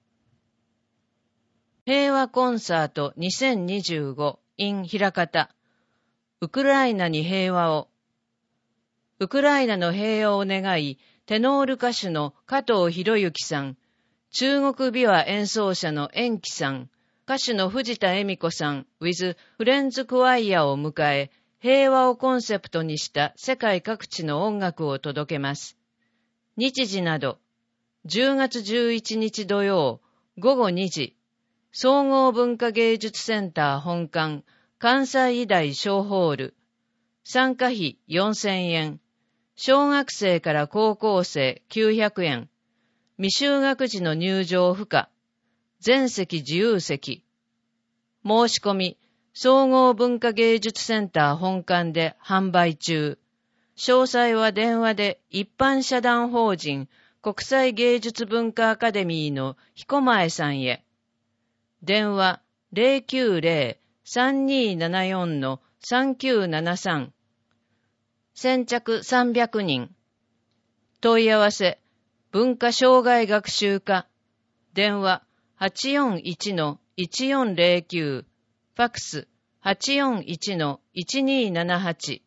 S1: 平和コンサートにせんにじゅうご in 枚方。ウクライナに平和を。ウクライナの平和を願い、テノール歌手の加藤博之さん、中国琵琶演奏者の延喜さん、歌手の藤田恵美子さん with フレンズクワイヤを迎え、平和をコンセプトにした世界各地の音楽を届けます。日時など、じゅうがつじゅういちにち土曜ごごにじ、総合文化芸術センター本館、関西医大小ホール。参加費よんせんえん。小学生から高校生きゅうひゃくえん。未就学児の入場不可。全席自由席。申し込み、総合文化芸術センター本館で販売中。詳細は電話で一般社団法人国際芸術文化アカデミーの彦前さんへ。電話 ゼロきゅうゼロ さんにーななよん のさんきゅうななさん。先着さんびゃくにん。問い合わせ、文化障害学習課。電話 はちよんいちのいちよんゼロきゅう。ファックス はちよんいちのいちにーななはち。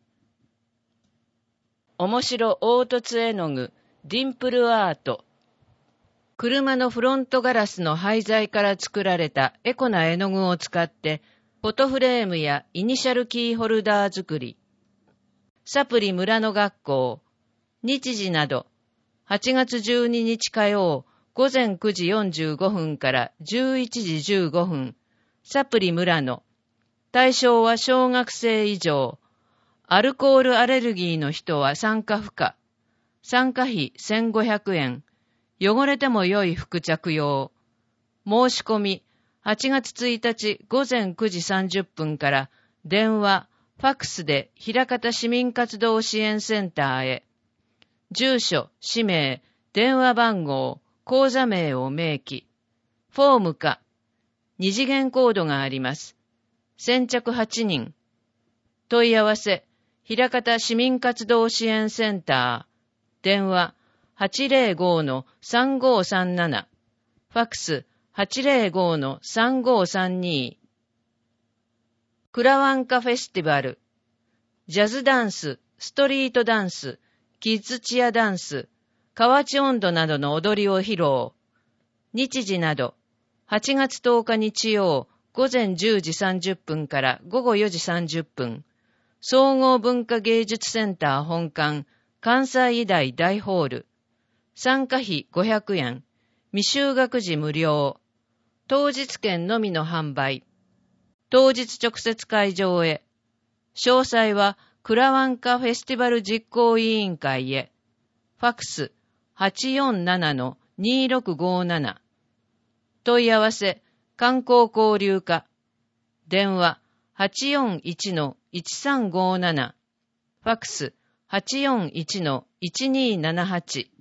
S1: 面白凹凸絵の具、ディンプルアート。車のフロントガラスの廃材から作られたエコな絵の具を使って、フォトフレームやイニシャルキーホルダー作り。サプリ村の学校。日時など、はちがつじゅうににち火曜、ごぜんくじよんじゅうごふんからじゅういちじじゅうごふん。サプリ村の。対象は小学生以上。アルコールアレルギーの人は参加不可。参加費せんごひゃくえん。汚れても良い服着用。申し込み、はちがつついたちごぜんくじさんじゅっぷんから電話、ファックスで枚方市民活動支援センターへ。住所、氏名、電話番号、口座名を明記。フォームか。二次元コードがあります。先着はちにん。問い合わせ、枚方市民活動支援センター。電話、はちゼロごのさんごさんなな。ファックス、はちゼロごのさんごさんに。クラワンカフェスティバル。ジャズダンス、ストリートダンス、キッズチアダンス、河内音頭などの踊りを披露。日時など、はちがつとおか日曜、ごぜんじゅうじさんじゅっぷんからごごよじさんじゅっぷん。総合文化芸術センター本館、関西医大大ホール。参加費ごひゃくえん。未就学時無料。当日券のみの販売。当日直接会場へ。詳細はクラワンカフェスティバル実行委員会へ。ファックス はちよんななのにろくごなな。問い合わせ観光交流課。電話 はちよんいちのいちさんごなな。ファックス はちよんいちのいちにーななはち。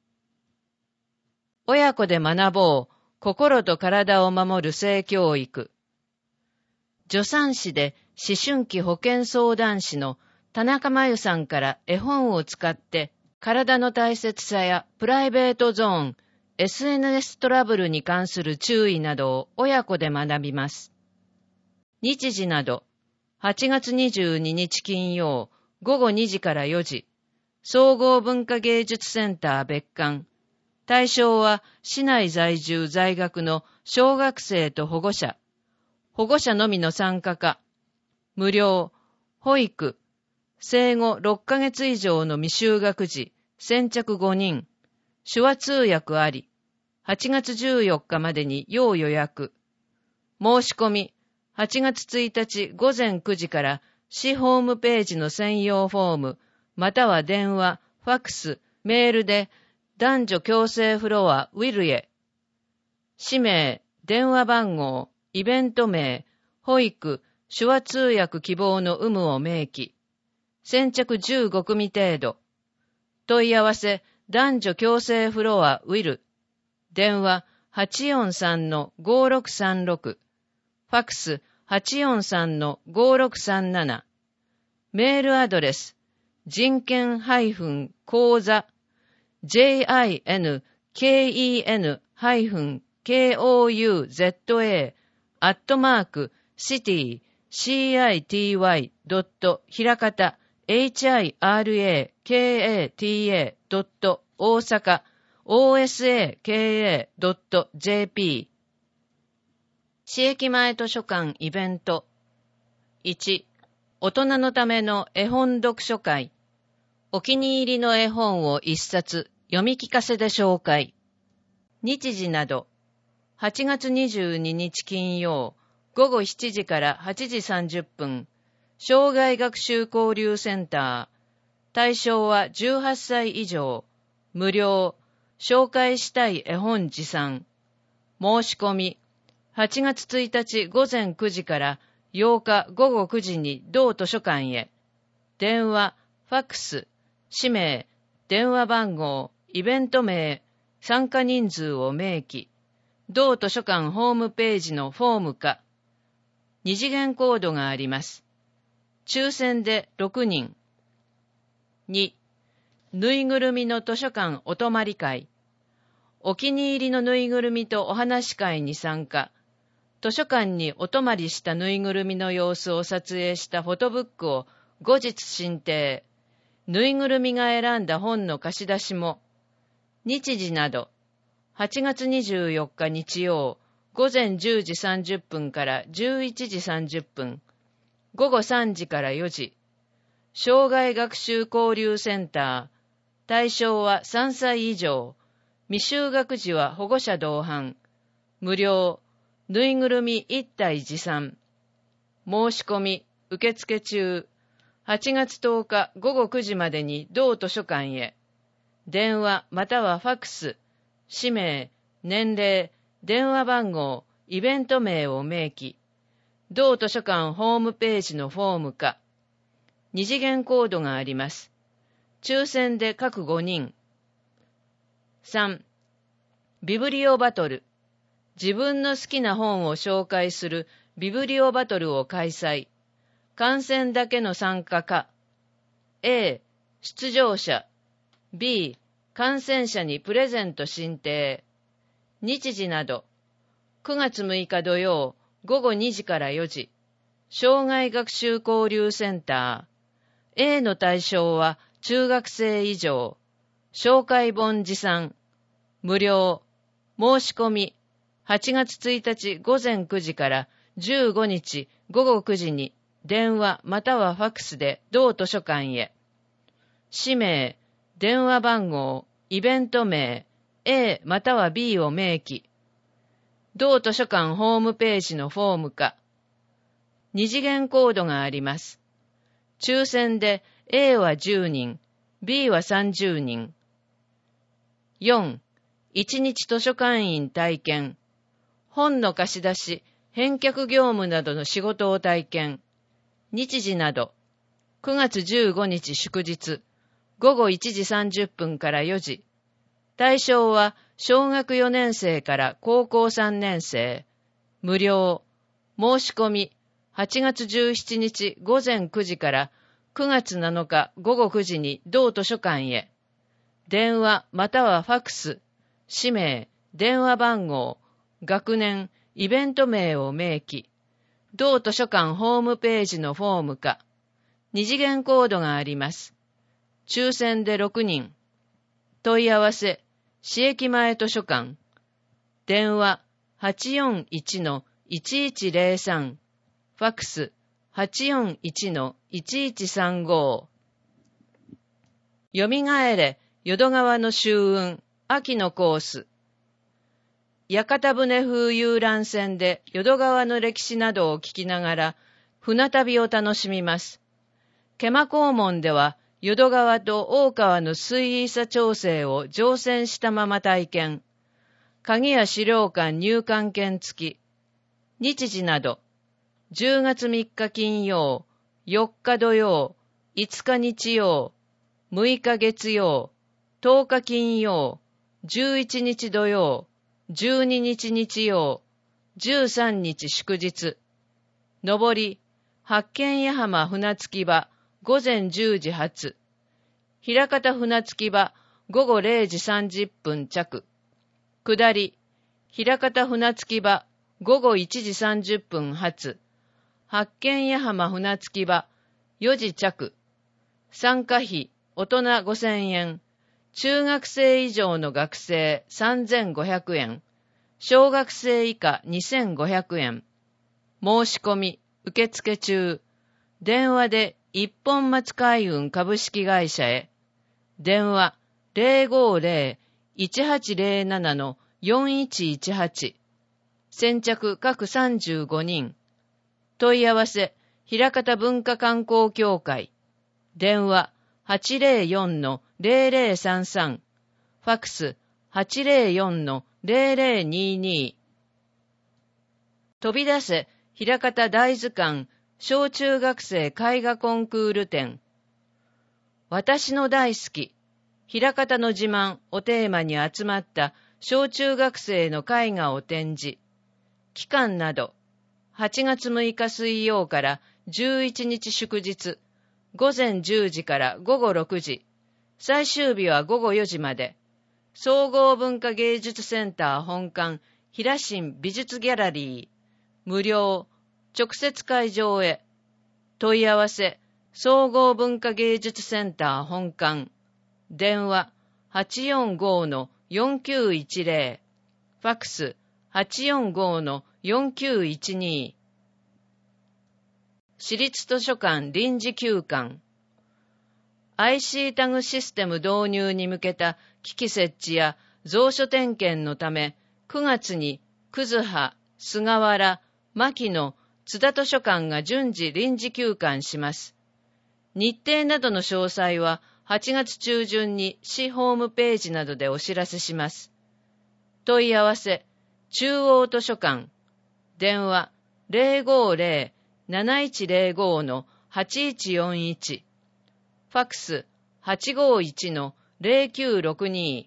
S1: 親子で学ぼう。心と体を守る性教育。助産師で思春期保健相談師の田中真由さんから絵本を使って体の大切さやプライベートゾーン、エスエヌエス トラブルに関する注意などを親子で学びます。日時など、はちがつにじゅうににち金曜ごごにじからよじ、総合文化芸術センター別館。対象は市内在住在学の小学生と保護者。保護者のみの参加か。無料、保育、生後ろっかげつ以上の未就学児、先着ごにん。手話通訳あり。はちがつじゅうよっかまでに要予約。申し込み、はちがつついたちごぜんくじから市ホームページの専用フォーム、または電話、ファックス、メールで男女共生フロアウィルへ。氏名、 電話番号、イベント名、保育、手話通訳希望の有無を明記。先着じゅうご組程度。問い合わせ、男女共生フロアウィル。電話 はちよんさんのごろくさんろく。ファックス はちよんさんのごろくさんなな。メールアドレス、人権講座、ジンケン コウアットマーク、シティ、シーアイティーワイ ドット、ひらかた、エイチアイアールエーケーエーティーエー ドット、大阪、オーエスエーケーエー ドット ジェーピー。市駅前図書館イベント。いち、大人のための絵本読書会。お気に入りの絵本を一冊読み聞かせで紹介。日時など、はちがつにじゅうににち金曜、ごごしちじからはちじさんじゅっぷん、障害学習交流センター。対象はじゅうはっさい以上。無料。紹介したい絵本持参。申し込み。はちがつついたち午前くじからようか午後くじに同図書館へ。電話、ファックス、氏名、電話番号、イベント名、参加人数を明記。同図書館ホームページのフォームか。二次元コードがあります。抽選でろくにん。に、ぬいぐるみの図書館お泊まり会。お気に入りのぬいぐるみとお話し会に参加。図書館にお泊まりしたぬいぐるみの様子を撮影したフォトブックを後日進呈。ぬいぐるみが選んだ本の貸し出しも。日時など、はちがつにじゅうよっか日曜、午前じゅうじさんじゅっぷんからじゅういちじさんじゅっぷん、午後さんじからよじ。障害学習交流センター。対象はさんさい以上。未就学児は保護者同伴。無料。ぬいぐるみいったい持参。申し込み、受付中。はちがつとおか午後くじまでに同図書館へ。電話またはファックス、氏名、年齢、電話番号、イベント名を明記。同図書館ホームページのフォームか。二次元コードがあります。抽選で各ごにん。さん、ビブリオバトル。自分の好きな本を紹介するビブリオバトルを開催。観戦だけの参加か。A、出場者。B、観戦者にプレゼント進呈。日時など、くがつむいか土曜、ごごにじからよじ。障害学習交流センター。A の対象は中学生以上。紹介本持参。無料。申し込み。はちがつついたち午前くじからじゅうごにち午後くじに電話またはファックスで同図書館へ。氏名、電話番号、イベント名、A または B を明記。同図書館ホームページのフォームか。二次元コードがあります。抽選で A はじゅうにん、B はさんじゅうにん。よん、一日図書館員体験。本の貸し出し、返却業務などの仕事を体験。日時など、くがつじゅうごにち祝日、ごごいちじさんじゅっぷんからよじ。対象は小学よねんせいから高校さんねんせい。無料。申し込み、はちがつじゅうしちにち午前くじからくがつなのか午後くじに同図書館へ。電話またはファックス、氏名、電話番号、学年、イベント名を明記。同図書館ホームページのフォームか。二次元コードがあります。抽選でろくにん。問い合わせ、市駅前図書館。電話 はちよんいちのいちいちゼロさん。ファックス はちよんいちのいちいちさんご。よみがえれ、淀川の秋雲、秋のコース。屋形船風遊覧船で淀川の歴史などを聞きながら船旅を楽しみます。毛馬港門では淀川と大川の水位差調整を乗船したまま体験。 鍵や資料館入館券付き。日時など、じゅうがつみっか金曜、よっか土曜、いつか日曜、むいか月曜、とおか金曜、じゅういちにち土曜、じゅうににち日曜、じゅうさんにち祝日。上り、八軒八浜船着き場、ごぜんじゅうじ発。枚方船着き場、ごごれいじさんじゅっぷん着。下り、枚方船着き場、ごごいちじさんじゅっぷん発。八軒八浜船着き場、よじ着。参加費、大人ごせんえん。中学生以上の学生さんぜんごひゃくえん。小学生以下にせんごひゃくえん。申し込み、受付中。電話で一本松海運株式会社へ。電話 ゼロごゼロ いちはちゼロなな よんいちいちはち。先着各さんじゅうごにん。問い合わせ、枚方文化観光協会。電話 はちゼロよん ゼロゼロさんさん。ファックス はちゼロよん ゼロゼロにに。飛び出せ、枚方大図鑑、小中学生絵画コンクール展。私の大好き、枚方の自慢をテーマに集まった小中学生の絵画を展示。期間など、はちがつむいか水曜からじゅういちにち祝日、ごぜんじゅうじからごごろくじ、最終日はごごよじまで、総合文化芸術センター本館、平新美術ギャラリー、無料、直接会場へ。問い合わせ、総合文化芸術センター本館。電話 はちよんご よんきゅういちゼロ。ファックス はちよんご よんきゅういちに。私立図書館臨時休館。アイシー タグシステム導入に向けた機器設置や蔵書点検のため、くがつに葛葉、菅原、牧野、津田図書館が順次臨時休館します。日程などの詳細ははちがつ中旬に市ホームページなどでお知らせします。問い合わせ、中央図書館。電話 ゼロごゼロ なないちゼロご はちいちよんいち。ファックス はちごいち ゼロきゅうろくに。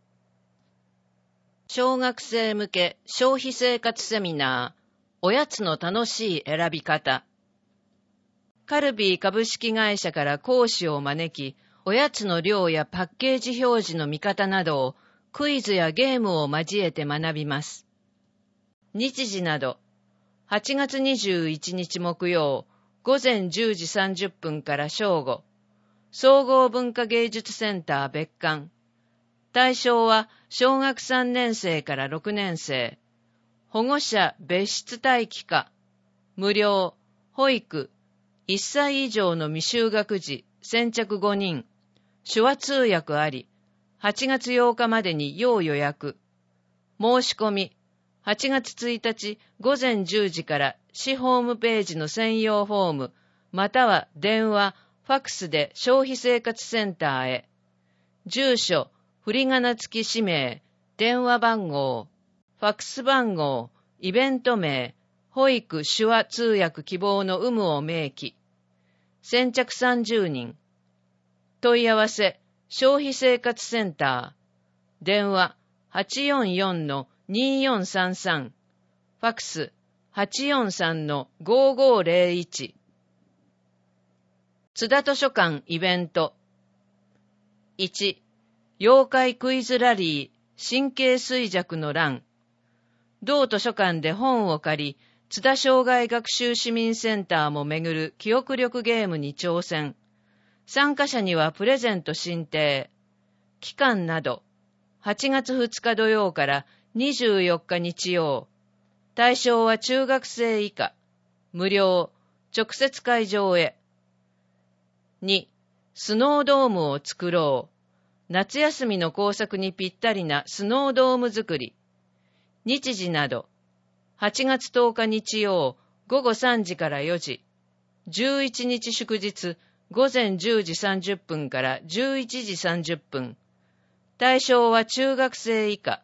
S1: 小学生向け消費生活セミナー、おやつの楽しい選び方。カルビー株式会社から講師を招き、おやつの量やパッケージ表示の見方などをクイズやゲームを交えて学びます。日時など、はちがつにじゅういちにち木曜、ごぜんじゅうじさんじゅっぷんから正午、総合文化芸術センター別館。対象は小学さんねん生からろくねん生。保護者別室待機か。無料、保育、いっさい以上の未就学児、先着ごにん。手話通訳あり。はちがつようかまでに要予約。申し込み、はちがつついたちごぜんじゅうじから市ホームページの専用フォーム、または電話、ファックスで消費生活センターへ。住所、振り仮名付き氏名、電話番号、ファックス番号、イベント名、保育手話通訳希望の有無を明記。先着さんじゅうにん。問い合わせ、消費生活センター。電話 はちよんよん によんさんさん。ファックス はちよんさん ごごゼロいち。津田図書館イベント。いち、妖怪クイズラリー神経衰弱の乱。同図書館で本を借り、津田障害学習市民センターも巡る記憶力ゲームに挑戦。参加者にはプレゼント進呈。期間など、はちがつふつか土曜からにじゅうよっか日曜。対象は中学生以下。無料、直接会場へ。に、スノードームを作ろう。夏休みの工作にぴったりなスノードーム作り。日時など、はちがつとおか日曜、ごごさんじからよじ。じゅういちにち祝日、ごぜんじゅうじさんじゅっぷんからじゅういちじさんじゅっぷん。対象は中学生以下、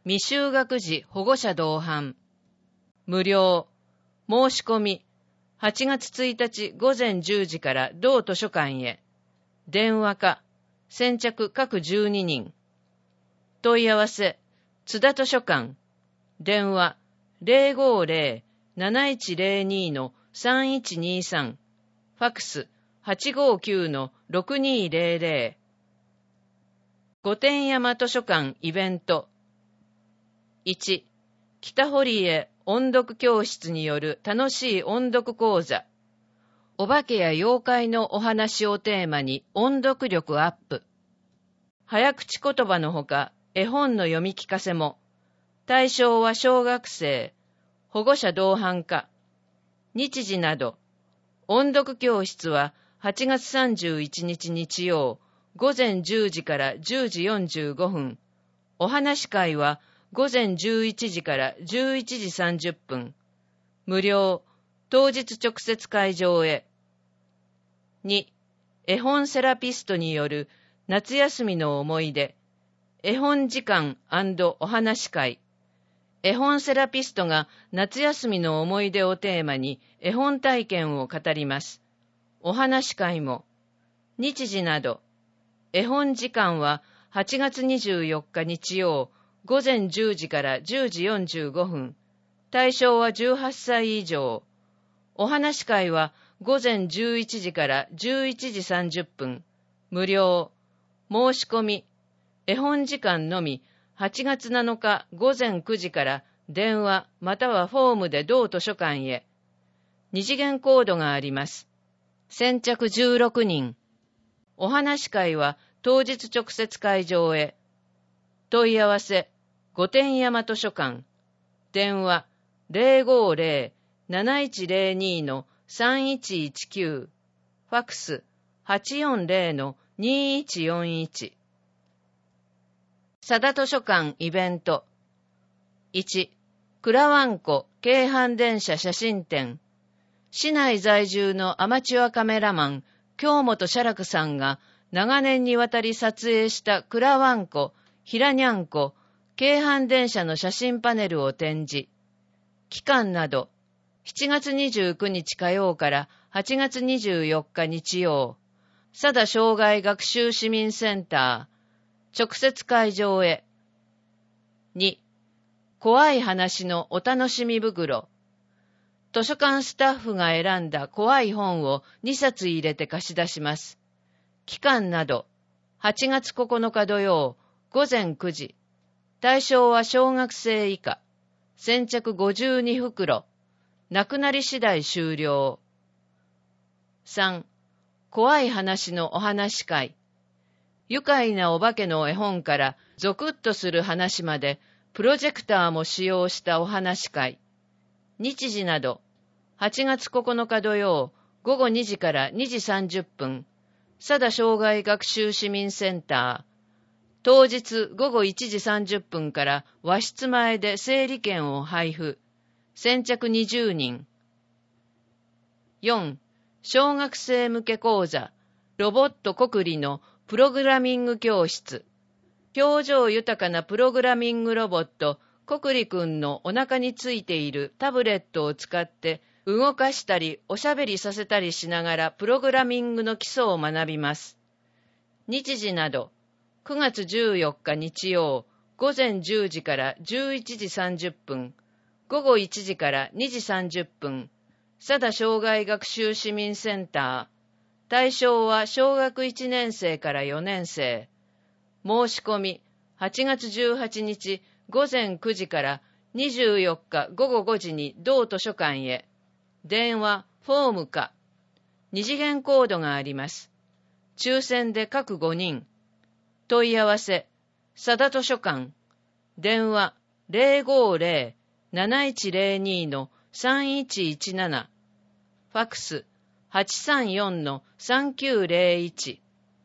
S1: 未就学児保護者同伴。無料。申し込み。はちがつついたち午前じゅうじから同図書館へ。電話か。先着各じゅうににん。問い合わせ。津田図書館。電話 ゼロごゼロ なないちゼロに さんいちにさん。ファックス はちごきゅう ろくにゼロゼロ。御殿山図書館イベント。いち. 北堀江音読教室による楽しい音読講座。お化けや妖怪のお話をテーマに音読力アップ。早口言葉のほか絵本の読み聞かせも。対象は小学生、保護者同伴か。日時など。音読教室ははちがつさんじゅういちにち日曜、午前じゅうじからじゅうじよんじゅうごふん。お話会は午前じゅういちじからじゅういちじさんじゅっぷん。無料、当日直接会場へ。に. 絵本セラピストによる夏休みの思い出。絵本時間&お話会。絵本セラピストが夏休みの思い出をテーマに絵本体験を語ります。お話会も。日時など。絵本時間ははちがつにじゅうよっか日曜、午前じゅうじからじゅうじよんじゅうごふん。対象はじゅうはっさい以上。お話会は午前じゅういちじからじゅういちじさんじゅっぷん。無料。申し込み。絵本時間のみはちがつなのか午前くじから電話またはフォームで同図書館へ。二次元コードがあります。先着じゅうろくにん。お話会は当日直接会場へ。問い合わせ。御殿山図書館。電話 ゼロごゼロ なないちゼロに さんいちいちきゅう。ファックス はちよんゼロ にいちよんいち。佐田図書館イベント。いち. 倉湾湖京阪電車写真展。市内在住のアマチュアカメラマン、京本写楽さんが長年にわたり撮影した倉湾湖、平にゃん湖、京阪電車の写真パネルを展示。期間など、しちがつにじゅうくにち火曜からはちがつにじゅうよっか日曜、佐田障害学習市民センター、直接会場へ。に. 怖い話のお楽しみ袋。図書館スタッフが選んだ怖い本をにさつ入れて貸し出します。期間など、はちがつここのか土曜、午前くじ。対象は小学生以下。先着ごじゅうにふくろ。なくなり次第終了。さん. 怖い話のお話会。愉快なお化けの絵本からゾクッとする話まで、プロジェクターも使用したお話会。日時など、はちがつここのか土曜、ごごにじからにじさんじゅっぷん。佐田障害学習市民センター。当日ごごいちじさんじゅっぷんから和室前で整理券を配布。先着にじゅうにん。よん. 小学生向け講座、ロボットコクリのプログラミング教室。表情豊かなプログラミングロボット、コクリくんのお腹についているタブレットを使って動かしたりおしゃべりさせたりしながらプログラミングの基礎を学びます。日時など、くがつじゅうよっか日曜、午前じゅうじからじゅういちじさんじゅっぷん、ごごいちじからにじさんじゅっぷん、佐田障害学習市民センター。対象は小学いちねんせいからよねんせい。申し込み、はちがつじゅうはちにち午前くじからにじゅうよっかごごごじに同図書館へ。電話、フォームか。二次元コードがあります。抽選で各ごにん。問い合わせ、佐田図書館。電話、ゼロごゼロ なないちゼロに さんいちいちなな。ファックス、はちさんよん さんきゅうゼロいち。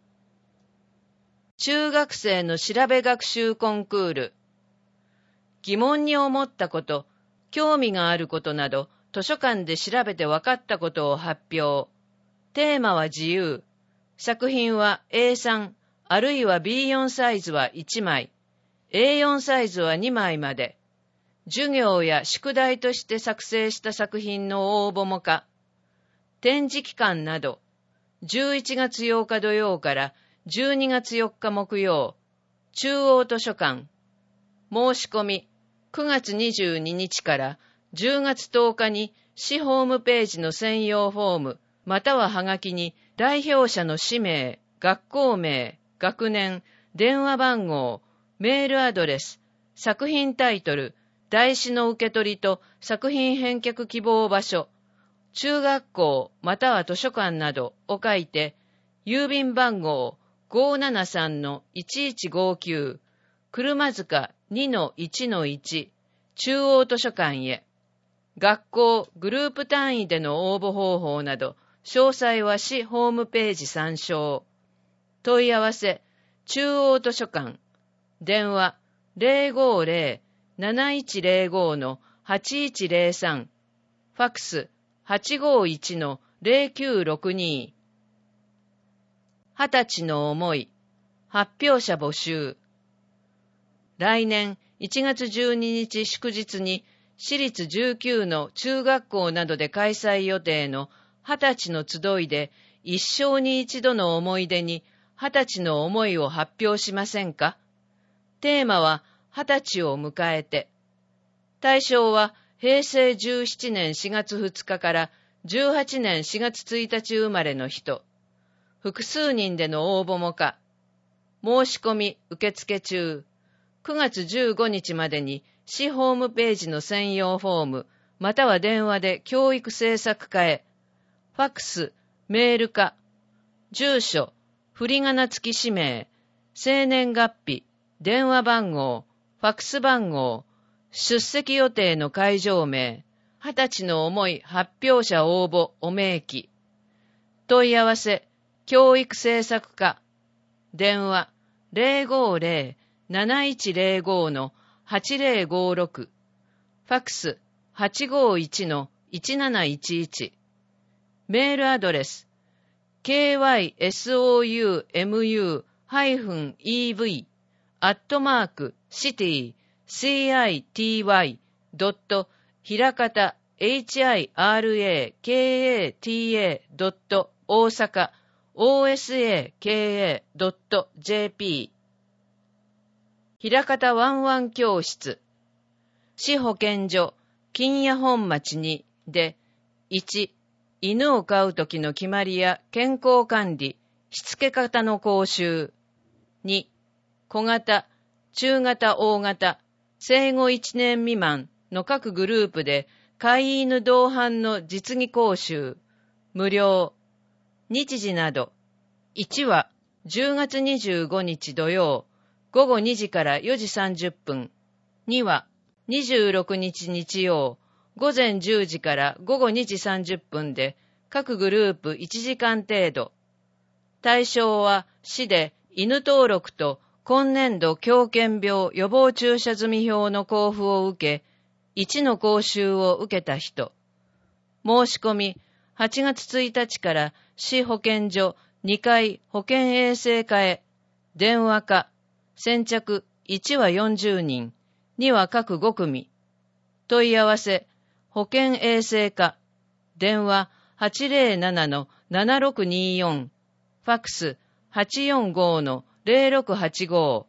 S1: 中学生の調べ学習コンクール。疑問に思ったこと、興味があることなど、図書館で調べて分かったことを発表。テーマは自由。作品は エーさん、あるいは ビーよん サイズはいちまい。 エーよん サイズはにまいまで、授業や宿題として作成した作品の応募も可。展示期間など、じゅういちがつようか土曜からじゅうにがつよっか木曜、中央図書館。申し込み、くがつにじゅうににちからじゅうがつとおかに市ホームページの専用フォーム、またははがきに代表者の氏名、学校名、学年、電話番号、メールアドレス、作品タイトル、題紙の受け取りと作品返却希望場所、中学校または図書館などを書いて、郵便番号 ごーななさんのいちいちごきゅう、車塚 にのいちのいち、中央図書館へ。学校、グループ単位での応募方法など、詳細は市ホームページ参照。問い合わせ、中央図書館。電話 ゼロごゼロ なないちゼロご のはちいちゼロさん。ファックス はちごいちのゼロきゅうろくに。二十歳の思い。発表者募集。来年いちがつじゅうににち祝日に市立じゅうきゅうの中学校などで開催予定の二十歳の集いで一生に一度の思い出に二十歳の思いを発表しませんか？テーマは二十歳を迎えて。対象はへいせいじゅうななねんしがつふつかからじゅうはちねんしがつついたち生まれの人。複数人での応募も可。申し込み受付中。くがつじゅうごにちまでに市ホームページの専用フォーム、または電話で教育政策課へ。ファックス、メールか。住所、振り仮名付き氏名、生年月日、電話番号、ファックス番号、出席予定の会場名、二十歳の思い発表者応募お明記。問い合わせ、教育政策課。電話、ゼロごゼロ なないちゼロご のはちゼロごろく。ファックス はちごいちのいちなないちいち。メールアドレス、ケーワイエスオーユーエムユーイーブイ アットマークシティ シーアイティーワイ ドットひらかた エイチアイアールエーケーエーティーエー ドット大阪 オーエスエーケーエー ドットジェーピー。ひらかたワンワン教室。市保健所金谷本町にでいち、犬を飼うときの決まりや健康管理、しつけ方の講習。に、小型、中型、大型、生後いちねん未満の各グループで飼い犬同伴の実技講習。無料。日時など。いちはじゅうがつにじゅうごにち土曜、ごごにじからよじさんじゅっぷん。にはにじゅうろくにち日曜、ごぜんじゅうじからごごにじさんじゅっぷんで各グループいちじかん程度。対象は市で犬登録と今年度狂犬病予防注射済票の交付を受け、いちの講習を受けた人。申し込みはちがつついたちから市保健所にかい保健衛生課へ。電話課。先着いちはよんじゅうにん、には各ごくみ。問い合わせ、保健衛生課。電話はちゼロななのななろくによん。ファックスはちよんごのゼロろくはちご。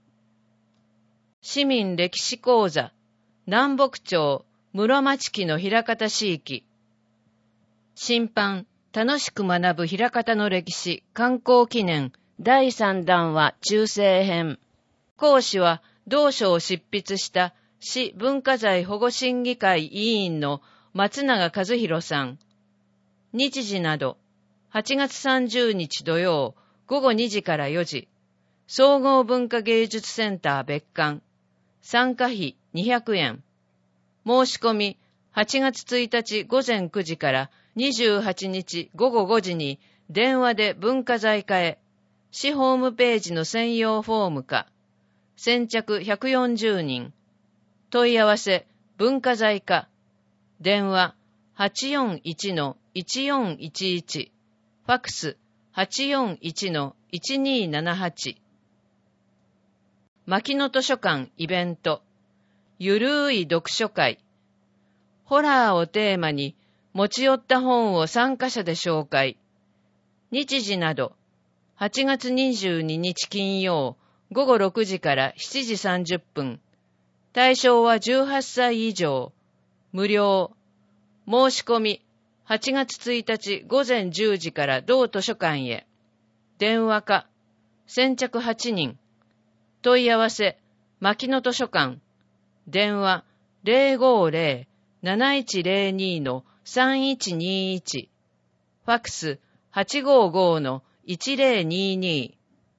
S1: 市民歴史講座。南北町室町期の枚方市域。審判、楽しく学ぶ枚方の歴史観光記念だいさんだんは中世編。講師は同書を執筆した市文化財保護審議会委員の松永和弘さん。日時など、はちがつさんじゅうにち土曜、ごごにじからよじ、総合文化芸術センター別館。参加費にひゃくえん。申し込み、はちがつついたちごぜんくじからにじゅうはちにちごごごじに電話で文化財課へ。市ホームページの専用フォームか。先着ひゃくよんじゅうにん。問い合わせ、文化財課。電話はちよんいちのいちよんいちいち。ファックスはちよんいちのいちにーななはち。 牧野図書館イベント、ゆるい読書会、ホラーをテーマに持ち寄った本を参加者で紹介、日時など、はちがつにじゅうににち金曜午後ろくじからしちじさんじゅっぷん、対象はじゅうはっさい以上、無料、申し込み、はちがつついたち午前じゅうじから同図書館へ、電話か、先着はちにん、問い合わせ、牧野図書館、電話 ゼロごゼロ なないちゼロに さんいちにいち、ファックス はちごご いちゼロにに。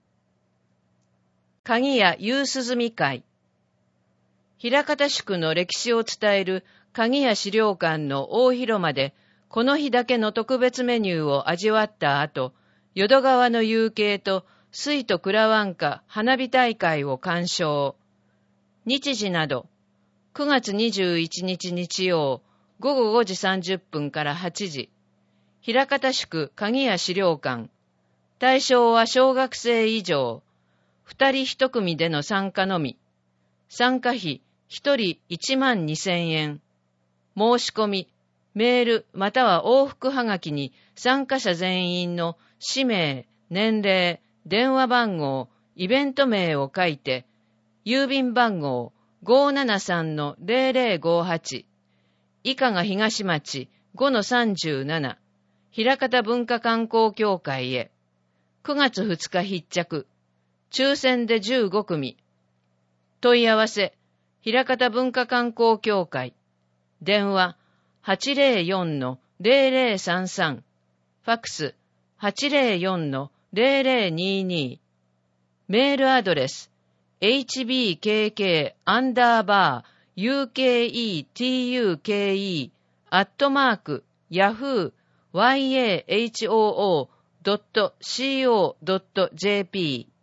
S1: 鍵屋夕涼み会。枚方宿の歴史を伝える鍵屋資料館の大広間で、この日だけの特別メニューを味わった後、淀川の夕景と水と蔵湾歌花火大会を鑑賞。日時など、くがつにじゅういちにち日曜、午後ごじさんじゅっぷんからはちじ、枚方宿鍵屋資料館。対象は小学生以上、二人一組での参加のみ。参加費一人いちまんにせんえん。申し込み、メールまたは往復はがきに参加者全員の氏名、年齢、電話番号、イベント名を書いて、郵便番号 ごーななさんのゼロゼロごはち、以下が東町 ごのさんじゅうなな、枚方文化観光協会へ、くがつふつか必着、抽選でじゅうごくみ。問い合わせ、枚方文化観光協会、電話 はちゼロよんのゼロゼロさんさん、ファックス はちゼロよんのゼロゼロにに、メールアドレス エイチビーケーケー アンダーバー ユーケーイーティーユーケーイー アットマーク ヤフー ワイエーエイチオーオー ドット シーオー ドット ジェーピー。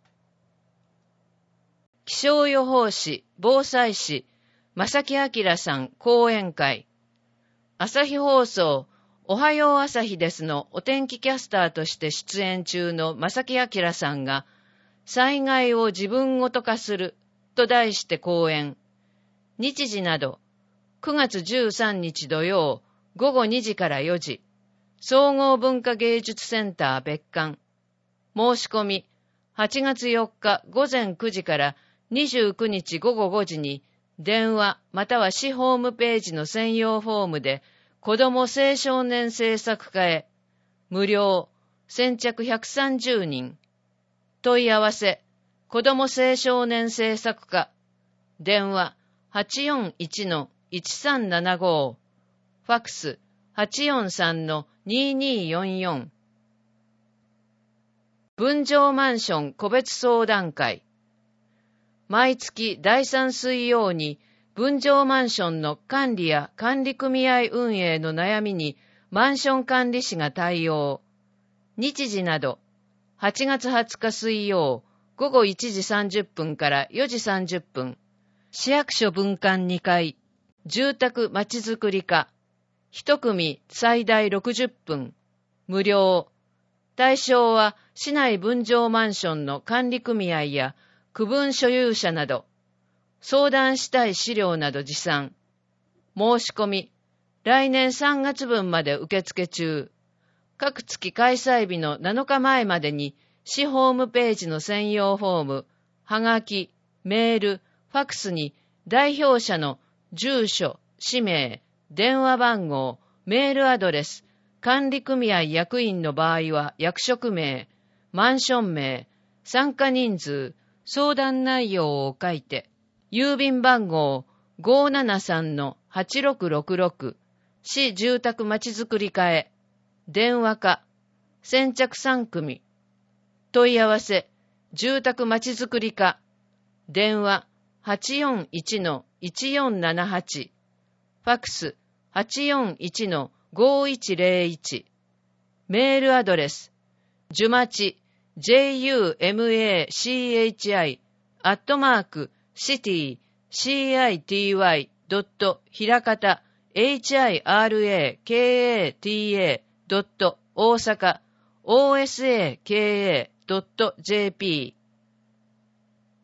S1: 気象予報士、防災士、正木明さん講演会。朝日放送、おはよう朝日ですのお天気キャスターとして出演中の正木明さんが、災害を自分ごと化すると題して講演。日時など、くがつじゅうさんにち土曜、午後にじからよじ、総合文化芸術センター別館。申し込み、はちがつよっか午前くじからにじゅうくにち午後ごじに、電話または市ホームページの専用フォームで、子ども青少年政策課へ、無料、先着ひゃくさんじゅうにん。問い合わせ、子ども青少年政策課、電話 はちよんいちのいちさんななご、ファックス はちよんさんのにによんよん。分譲マンション個別相談会。毎月だいさん水曜に分譲マンションの管理や管理組合運営の悩みにマンション管理士が対応。日時など、はちがつはつか水曜、午後いちじさんじゅっぷんからよじさんじゅっぷん、市役所分館にかい、住宅まちづくり課、一組最大ろくじゅっぷん、無料。対象は市内分譲マンションの管理組合や区分所有者など、相談したい資料など持参。申し込み、来年さんがつぶんまで受付中。各月開催日のなのかまえまでに、市ホームページの専用フォーム、はがき、メール、ファックスに代表者の住所、氏名、電話番号、メールアドレス、管理組合役員の場合は役職名、マンション名、参加人数、相談内容を書いて、郵便番号 ごーななさんのはちろくろくろく、市住宅まちづくり課へ、電話か、先着さんくみ。問い合わせ、住宅まちづくり課、電話 はちよんいちのいちよんななはち、ファックス はちよんいちのごいちゼロいち、メールアドレス、じゅまち、ジェイユーエムエーシーエイチアイ、アットマーク、シティ、シーアイティーワイ、ドット、ひらかた、エイチアイアールエーケーエーティーエー、ドット、大阪、オーエスエーケーエードットジェーピー。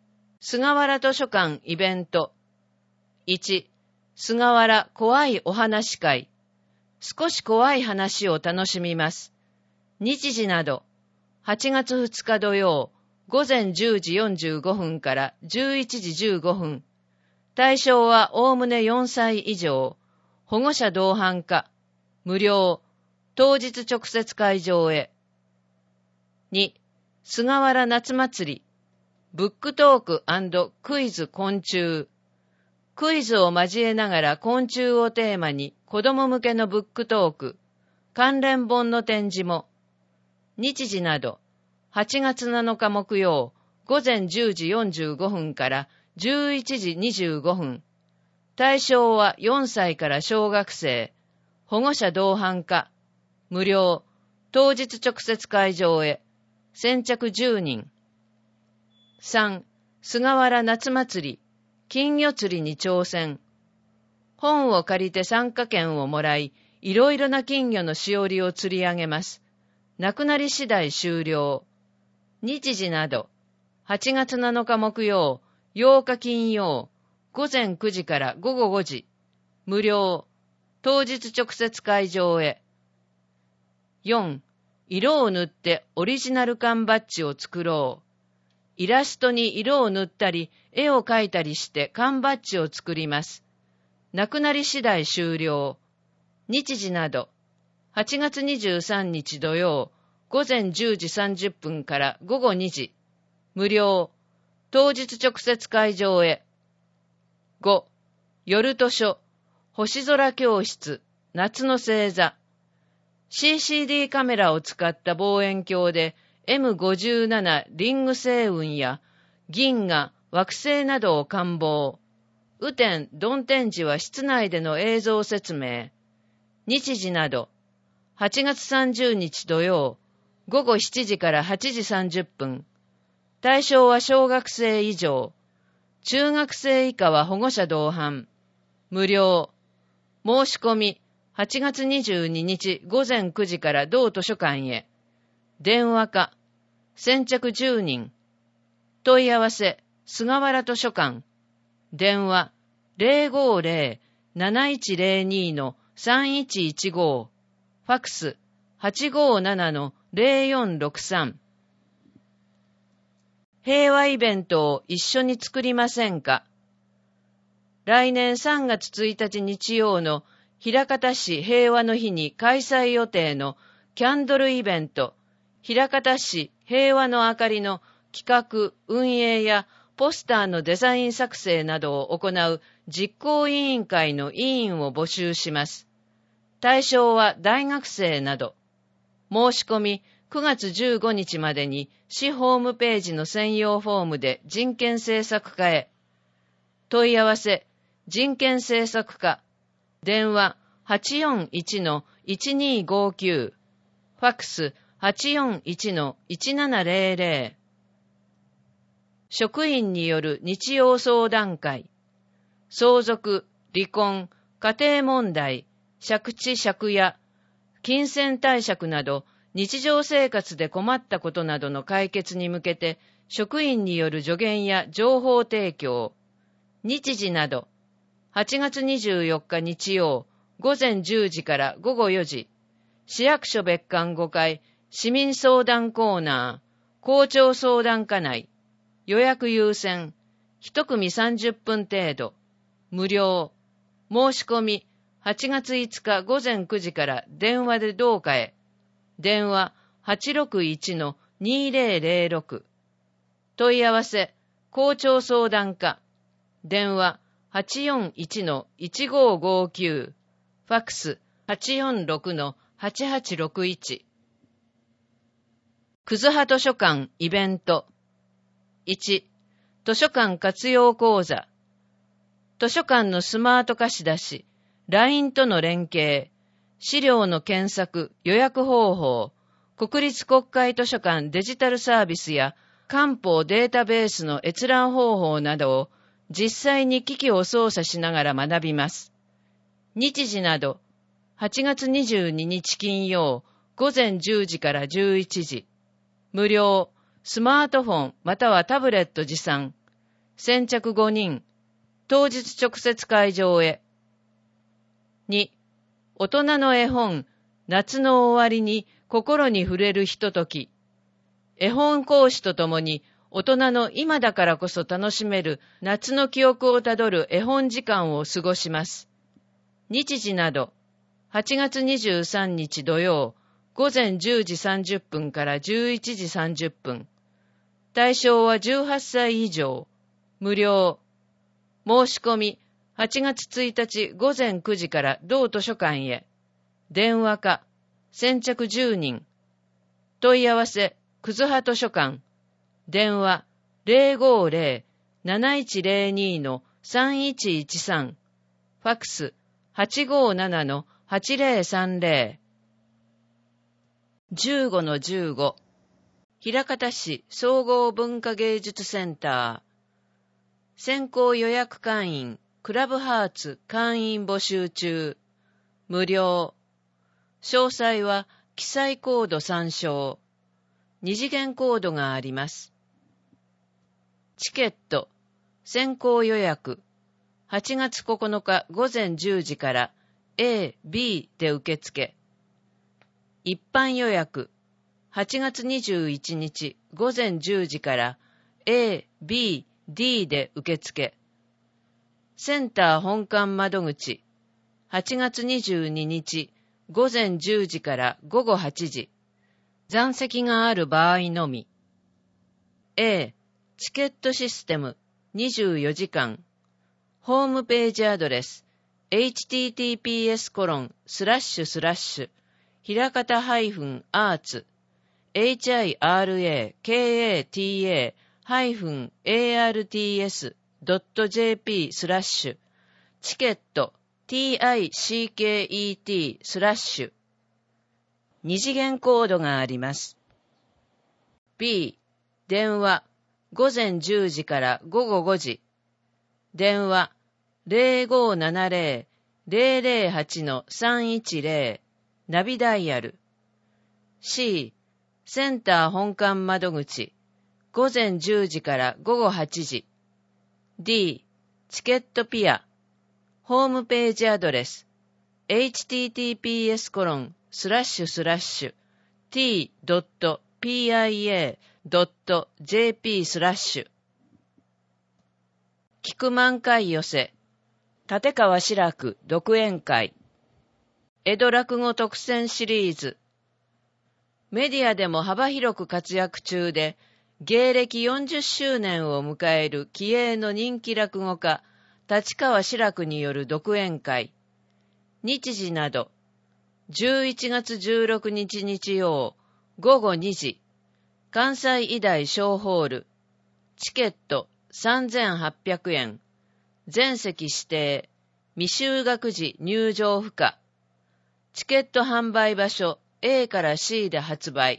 S1: 菅原図書館イベント。いち、菅原怖いお話会。少し怖い話を楽しみます。日時など、はちがつふつか土曜、午前じゅうじよんじゅうごふんからじゅういちじじゅうごふん。対象はおおむねよんさい以上。保護者同伴か。無料。当日直接会場へ。に、菅原夏祭り。ブックトーク&クイズ昆虫。クイズを交えながら昆虫をテーマに子供向けのブックトーク、関連本の展示も。日時など、はちがつなのか木曜、午前じゅうじよんじゅうごふんからじゅういちじにじゅうごふん。対象はよんさいから小学生、保護者同伴か。無料、当日直接会場へ。先着じゅうにん。さん、菅原夏祭り。金魚釣りに挑戦。本を借りて参加券をもらい、いろいろな金魚のしおりを釣り上げます。なくなり次第終了。日時など、はちがつなのか木曜、ようか金曜、午前くじからごごごじ。無料。当日直接会場へ。よん、色を塗ってオリジナル缶バッジを作ろう。イラストに色を塗ったり、絵を描いたりして缶バッジを作ります。なくなり次第終了。日時など、はちがつにじゅうさんにち土曜、午前じゅうじさんじゅっぷんからごごにじ。無料。当日直接会場へ。ご、夜図書、星空教室、夏の星座。シーシーディー カメラを使った望遠鏡で、エムごじゅうなな リング星雲や銀河、惑星などを観望。雨天、曇天時は室内での映像説明。日時など、はちがつさんじゅうにち土曜、ごごしちじからはちじさんじゅっぷん。対象は小学生以上。中学生以下は保護者同伴。無料。申し込み、はちがつにじゅうににち午前くじから同図書館へ。電話か。先着じゅうにん。問い合わせ、菅原図書館。電話、ゼロごゼロ なないちゼロに さんいちいちご。ファクス、はちごなな ゼロよんろくさん。平和イベントを一緒に作りませんか。来年さんがつついたち日曜の枚方市平和の日に開催予定のキャンドルイベント、枚方市平和の明かりの企画、運営やポスターのデザイン作成などを行う実行委員会の委員を募集します。対象は大学生など。申し込みくがつじゅうごにちまでに市ホームページの専用フォームで人権政策課へ。問い合わせ、人権政策課。電話 はちよんいち いちにごきゅう。ファックス はちよんいち いちななゼロゼロ。職員による日曜相談会。相続、離婚、家庭問題、借地借家、金銭貸借など日常生活で困ったことなどの解決に向けて職員による助言や情報提供。日時など、はちがつにじゅうよっか日曜、午前じゅうじからごごよじ、市役所別館ごかい、市民相談コーナー、校長相談課内、予約優先、一組さんじゅっぷん程度、無料、申し込み、はちがついつか午前くじから電話で同課へ、電話 はちろくいち にゼロゼロろく。問い合わせ、校長相談課、電話はちよんいち いちごごきゅう、ファックス はちよんろく はちはちろくいち。くずは図書館イベント。いち、図書館活用講座。図書館のスマート貸し出し、ライン との連携、資料の検索、予約方法、国立国会図書館デジタルサービスや官報データベースの閲覧方法などを実際に機器を操作しながら学びます。日時など、はちがつにじゅうににち金曜、午前じゅうじからじゅういちじ。無料、スマートフォンまたはタブレット持参。 先着ごにん、当日直接会場へ。に、大人の絵本、夏の終わりに心に触れるひととき。絵本講師とともに、大人の今だからこそ楽しめる夏の記憶をたどる絵本時間を過ごします。日時など、はちがつにじゅうさんにち土曜、ごぜんじゅうじさんじゅっぷんからじゅういちじさんじゅっぷん。対象はじゅうはっさい以上。無料。申し込み、はちがつついたちごぜんくじから同図書館へ。電話か、先着じゅうにん。問い合わせ、くずは図書館。電話、ゼロごゼロ なないちゼロに さんいちいちさん。ファックス、はちごなな はちゼロさんゼロ。じゅうごのじゅうご。枚方市総合文化芸術センター。先行予約会員、クラブハーツ会員募集中。無料。詳細は記載コード参照。二次元コードがあります。チケット、先行予約。はちがつここのかごぜんじゅうじから A、B で受付。一般予約。はちがつにじゅういちにちごぜんじゅうじから A、B、D で受付。センター本館窓口。はちがつにじゅうににちごぜんじゅうじからごごはちじ。残席がある場合のみ。A、チケットシステムにじゅうよじかん。ホームページアドレス エイチティーティーピーエスコロンスラッシュスラッシュひらかたハイフンアーツ エイチアイアールエーケーエーティーエーハイフンエーアールティーエスドットジェーピースラッシュチケット ティーアイシーケーイーティー スラッシュ二次元コードがあります。B、電話ごぜんじゅうじからごごごじ。電話ゼロごななゼロ ゼロゼロはち さんいちゼロナビダイヤル。C、センター本館窓口ごぜんじゅうじからごごはちじ。D、チケットピア。ホームページアドレス エイチティーティーピーエスコロンスラッシュスラッシュ ティードットピーアイエードットジェーピー スラッシュ菊満開寄せ立川志らく独演会江戸落語特選シリーズ。メディアでも幅広く活躍中で芸歴よんじゅっしゅうねんを迎える気鋭の人気落語家立川志らくによる独演会。日時などじゅういちがつじゅうろくにち日曜ごごにじ関西医大小ホール。チケットさんぜんはっぴゃくえん。全席指定。未就学時入場不可。チケット販売場所 A から C で発売。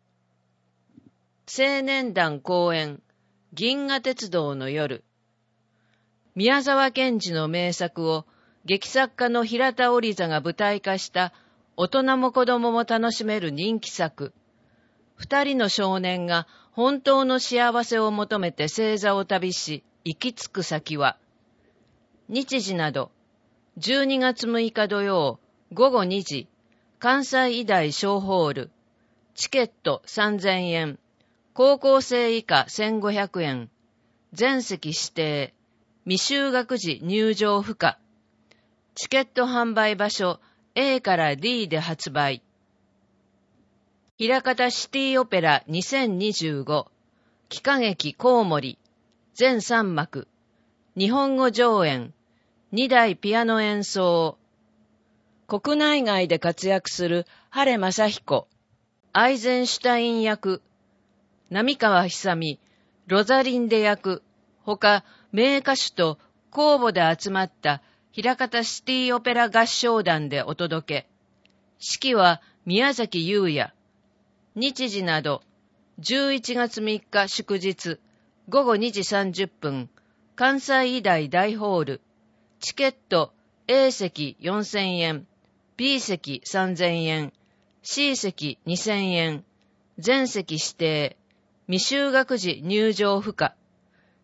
S1: 青年団公演銀河鉄道の夜。宮沢賢治の名作を劇作家の平田織座が舞台化した大人も子供も楽しめる人気作。二人の少年が本当の幸せを求めて星座を旅し、行き着く先は。日時など、じゅうにがつむいか土曜、ごごにじ、関西医大小ホール。チケットさんぜんえん。高校生以下せんごひゃくえん。全席指定。未就学時入場不可。チケット販売場所 A から D で発売。枚方シティオペラにせんにじゅうご喜歌劇コウモリ全さんまく日本語上演にだいピアノ演奏国内外で活躍する晴正彦アイゼンシュタイン役並川久美ロザリンデ役ほか名歌手と公募で集まった枚方シティオペラ合唱団でお届け。指揮は宮崎優也。日時など、じゅういちがつみっか祝日、ごごにじさんじゅっぷん、関西医大大ホール。チケット A 席よんせんえん、B 席さんぜんえん、C 席にせんえん、全席指定、未就学時入場不可。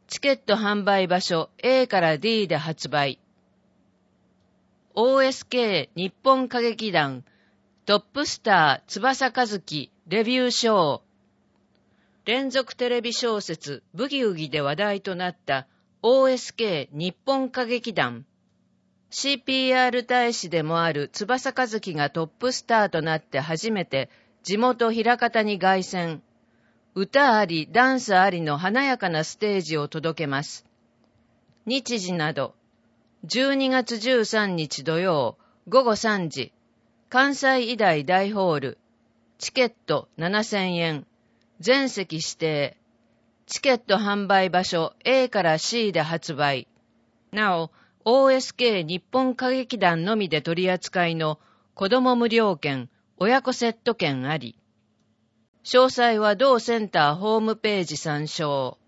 S1: チケット販売場所 A から D で発売。オーエスケー 日本歌劇団トップスター翼和希レビューショー。連続テレビ小説ブギウギで話題となったオーエスケー 日本歌劇団。シーピーアール 大使でもある翼和希がトップスターとなって初めて地元枚方に凱旋。歌あり、ダンスありの華やかなステージを届けます。日時など、じゅうにがつじゅうさんにち土曜ごごさんじ、関西医大大ホール、チケットななせんえん、全席指定、チケット販売場所 A から C で発売。なお、オーエスケー 日本歌劇団のみで取り扱いの子供無料券、親子セット券あり。詳細は同センターホームページ参照。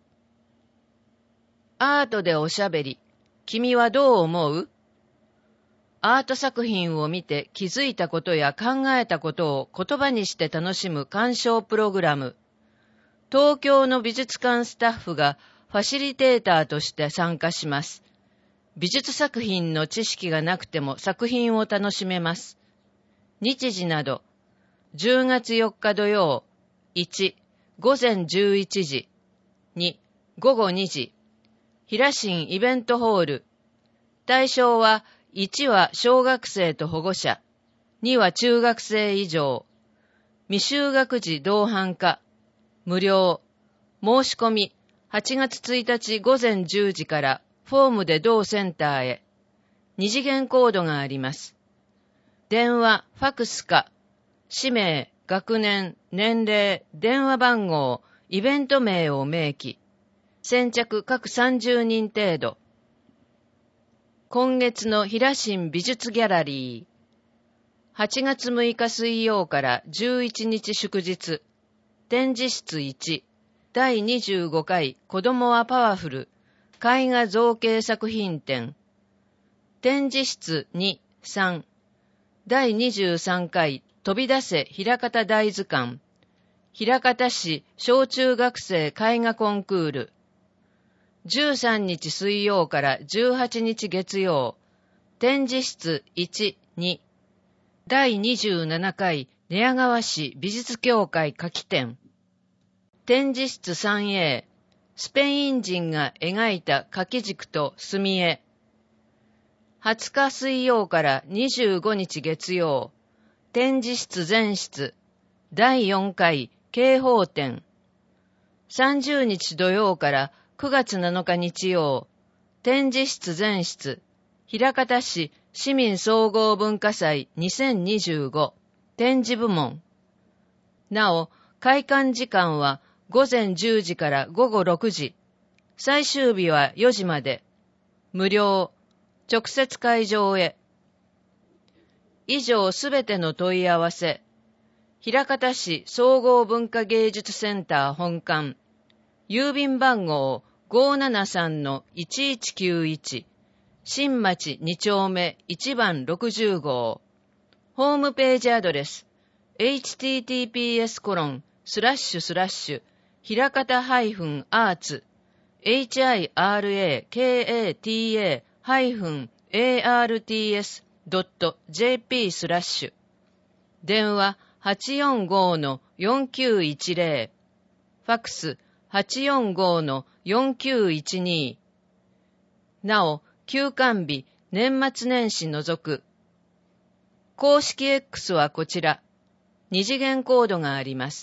S1: アートでおしゃべり。君はどう思う？アート作品を見て気づいたことや考えたことを言葉にして楽しむ鑑賞プログラム。東京の美術館スタッフがファシリテーターとして参加します。美術作品の知識がなくても作品を楽しめます。日時など、じゅうがつよっか土曜、いち、ごぜんじゅういちじ、に、ごごにじ、平新イベントホール。対象は、いちは小学生と保護者、には中学生以上。未就学児同伴化。無料。申し込み、はちがつついたちごぜんじゅうじからフォームで同センターへ。二次元コードがあります。電話、ファクスか、氏名、学年、年齢、電話番号、イベント名を明記。先着各さんじゅうにん程度。今月の平新美術ギャラリー。はちがつむいか水曜からじゅういちにち祝日。展示室いち。だいにじゅうごかい子供はパワフル。絵画造形作品展。展示室に、さん。だいにじゅうさんかい飛び出せ枚方大図鑑。枚方市小中学生絵画コンクール。じゅうさんにち水曜からじゅうはちにち月曜。展示室いち、に。だいにじゅうななかい寝屋川市美術協会夏季展。展示室 スリーエー。スペイン人が描いた掛け軸と墨絵。はつか水曜からにじゅうごにち月曜。展示室全室。だいよんかい警報展。さんじゅうにち土曜からくがつなのか日曜。展示室全室。枚方市市民総合文化祭にせんにじゅうご。展示部門。なお、開館時間はごぜんじゅうじからごごろくじ。最終日はよじまで。無料。直接会場へ。以上すべての問い合わせ。枚方市総合文化芸術センター本館。郵便番号 ごーななさんのいちいちきゅういち。新町に丁目いちばんろくじゅうごう。ホームページアドレス。エイチティーティーピーエスコロンスラッシュスラッシュ枚方ハイフンアーツ エイチアイアールエーケーエーティーエーハイフンエーアールティーエスドットジェーピー スラッシュ。電話 はちよんごのよんきゅういちゼロ。ファクス はちよんごのよんきゅういちに。なお、休館日、年末年始除く。公式 X はこちら。二次元コードがあります。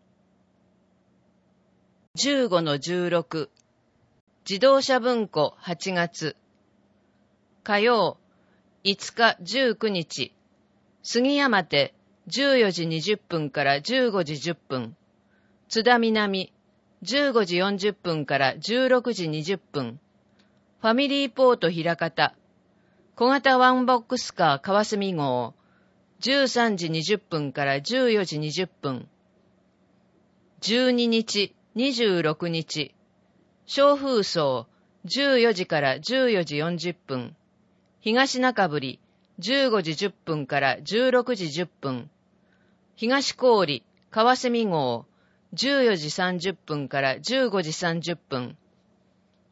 S1: じゅうごのじゅうろく。自動車文庫はちがつ。火曜、いつかじゅうくにち。杉山手じゅうよじにじゅっぷんからじゅうごじじゅっぷん。津田南じゅうごじよんじゅっぷんからじゅうろくじにじゅっぷん。ファミリーポート枚方。小型ワンボックスカー川澄号。じゅうさんじにじゅっぷんからじゅうよじにじゅっぷん。じゅうににち、にじゅうろくにち。小風荘。じゅうよじからじゅうよじよんじゅっぷん。東中振。じゅうごじじゅっぷんからじゅうろくじじゅっぷん。東郡、川澄号。じゅうよじさんじゅっぷんからじゅうごじさんじゅっぷん。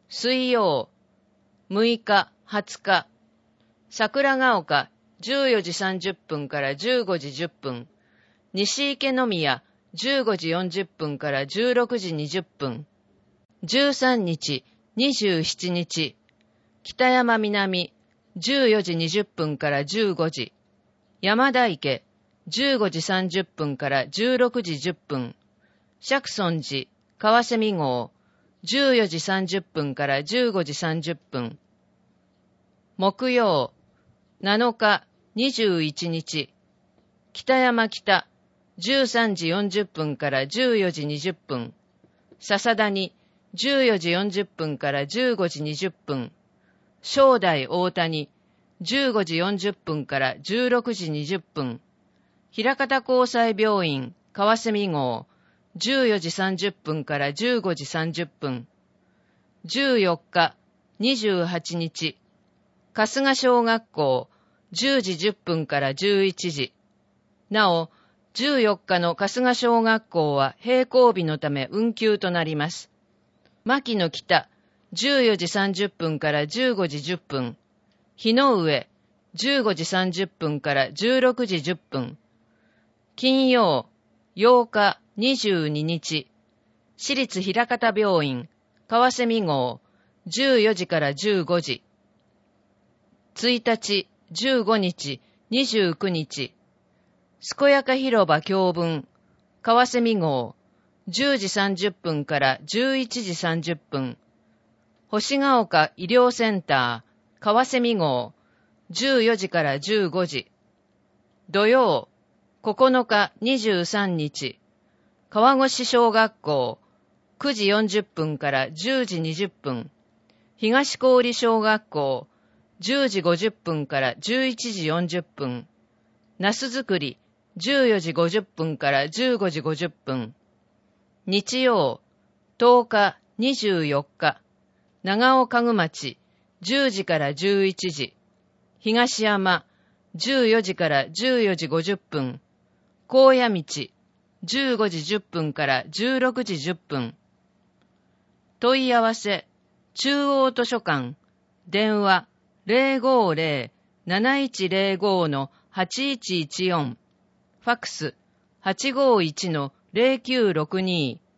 S1: 水曜、むいか、はつか、桜ヶ丘、じゅうよじさんじゅっぷんからじゅうごじじゅっぷん、西池宮、じゅうごじよんじゅっぷんからじゅうろくじにじゅっぷん、じゅうさんにち、にじゅうしちにち、北山南、じゅうよじにじゅっぷんからじゅうごじ、山田池、じゅうごじさんじゅっぷんからじゅうろくじじゅっぷん、釈尊寺、川蝉号、じゅうよじさんじゅっぷんからじゅうごじさんじゅっぷん、木曜、なのか、にじゅういちにち、北山北、じゅうさんじよんじゅっぷんからじゅうよじにじゅっぷん、笹谷、じゅうよじよんじゅっぷんからじゅうごじにじゅっぷん、正代大谷、じゅうごじよんじゅっぷんからじゅうろくじにじゅっぷん、枚方交際病院、川蝉号、じゅうよじさんじゅっぷんからじゅうごじさんじゅっぷん、じゅうよっか、にじゅうはちにち、春日小学校、じゅうじじゅっぷんからじゅういちじ。なお、じゅうよっかの春日小学校は閉校日のため運休となります。牧野北、じゅうよじさんじゅっぷんからじゅうごじじゅっぷん。日の上、じゅうごじさんじゅっぷんからじゅうろくじじゅっぷん。金曜、ようか、にじゅうににち。私立枚方病院、川蝉号、じゅうよじからじゅうごじ。ついたち、じゅうごにち、にじゅうくにち。健やか広場教文、川蝉号、じゅうじさんじゅっぷんからじゅういちじさんじゅっぷん。星ヶ丘医療センター、川蝉号、じゅうよじからじゅうごじ。土曜、ここのかにじゅうさんにち。川越小学校、くじよんじゅっぷんからじゅうじにじゅっぷん。東郡小学校、じゅうじごじゅっぷんからじゅういちじよんじゅっぷん。なす作り、じゅうよじごじゅっぷんからじゅうごじごじゅっぷん。日曜、とおか、にじゅうよっか。長尾家具町、じゅうじからじゅういちじ。東山、じゅうよじからじゅうよじごじゅっぷん。高野道、じゅうごじじゅっぷんからじゅうろくじじゅっぷん。問い合わせ、中央図書館、電話 ゼロごゼロ なないちゼロご のはちいちいちよん、ファクス はちごいちのゼロきゅうろくに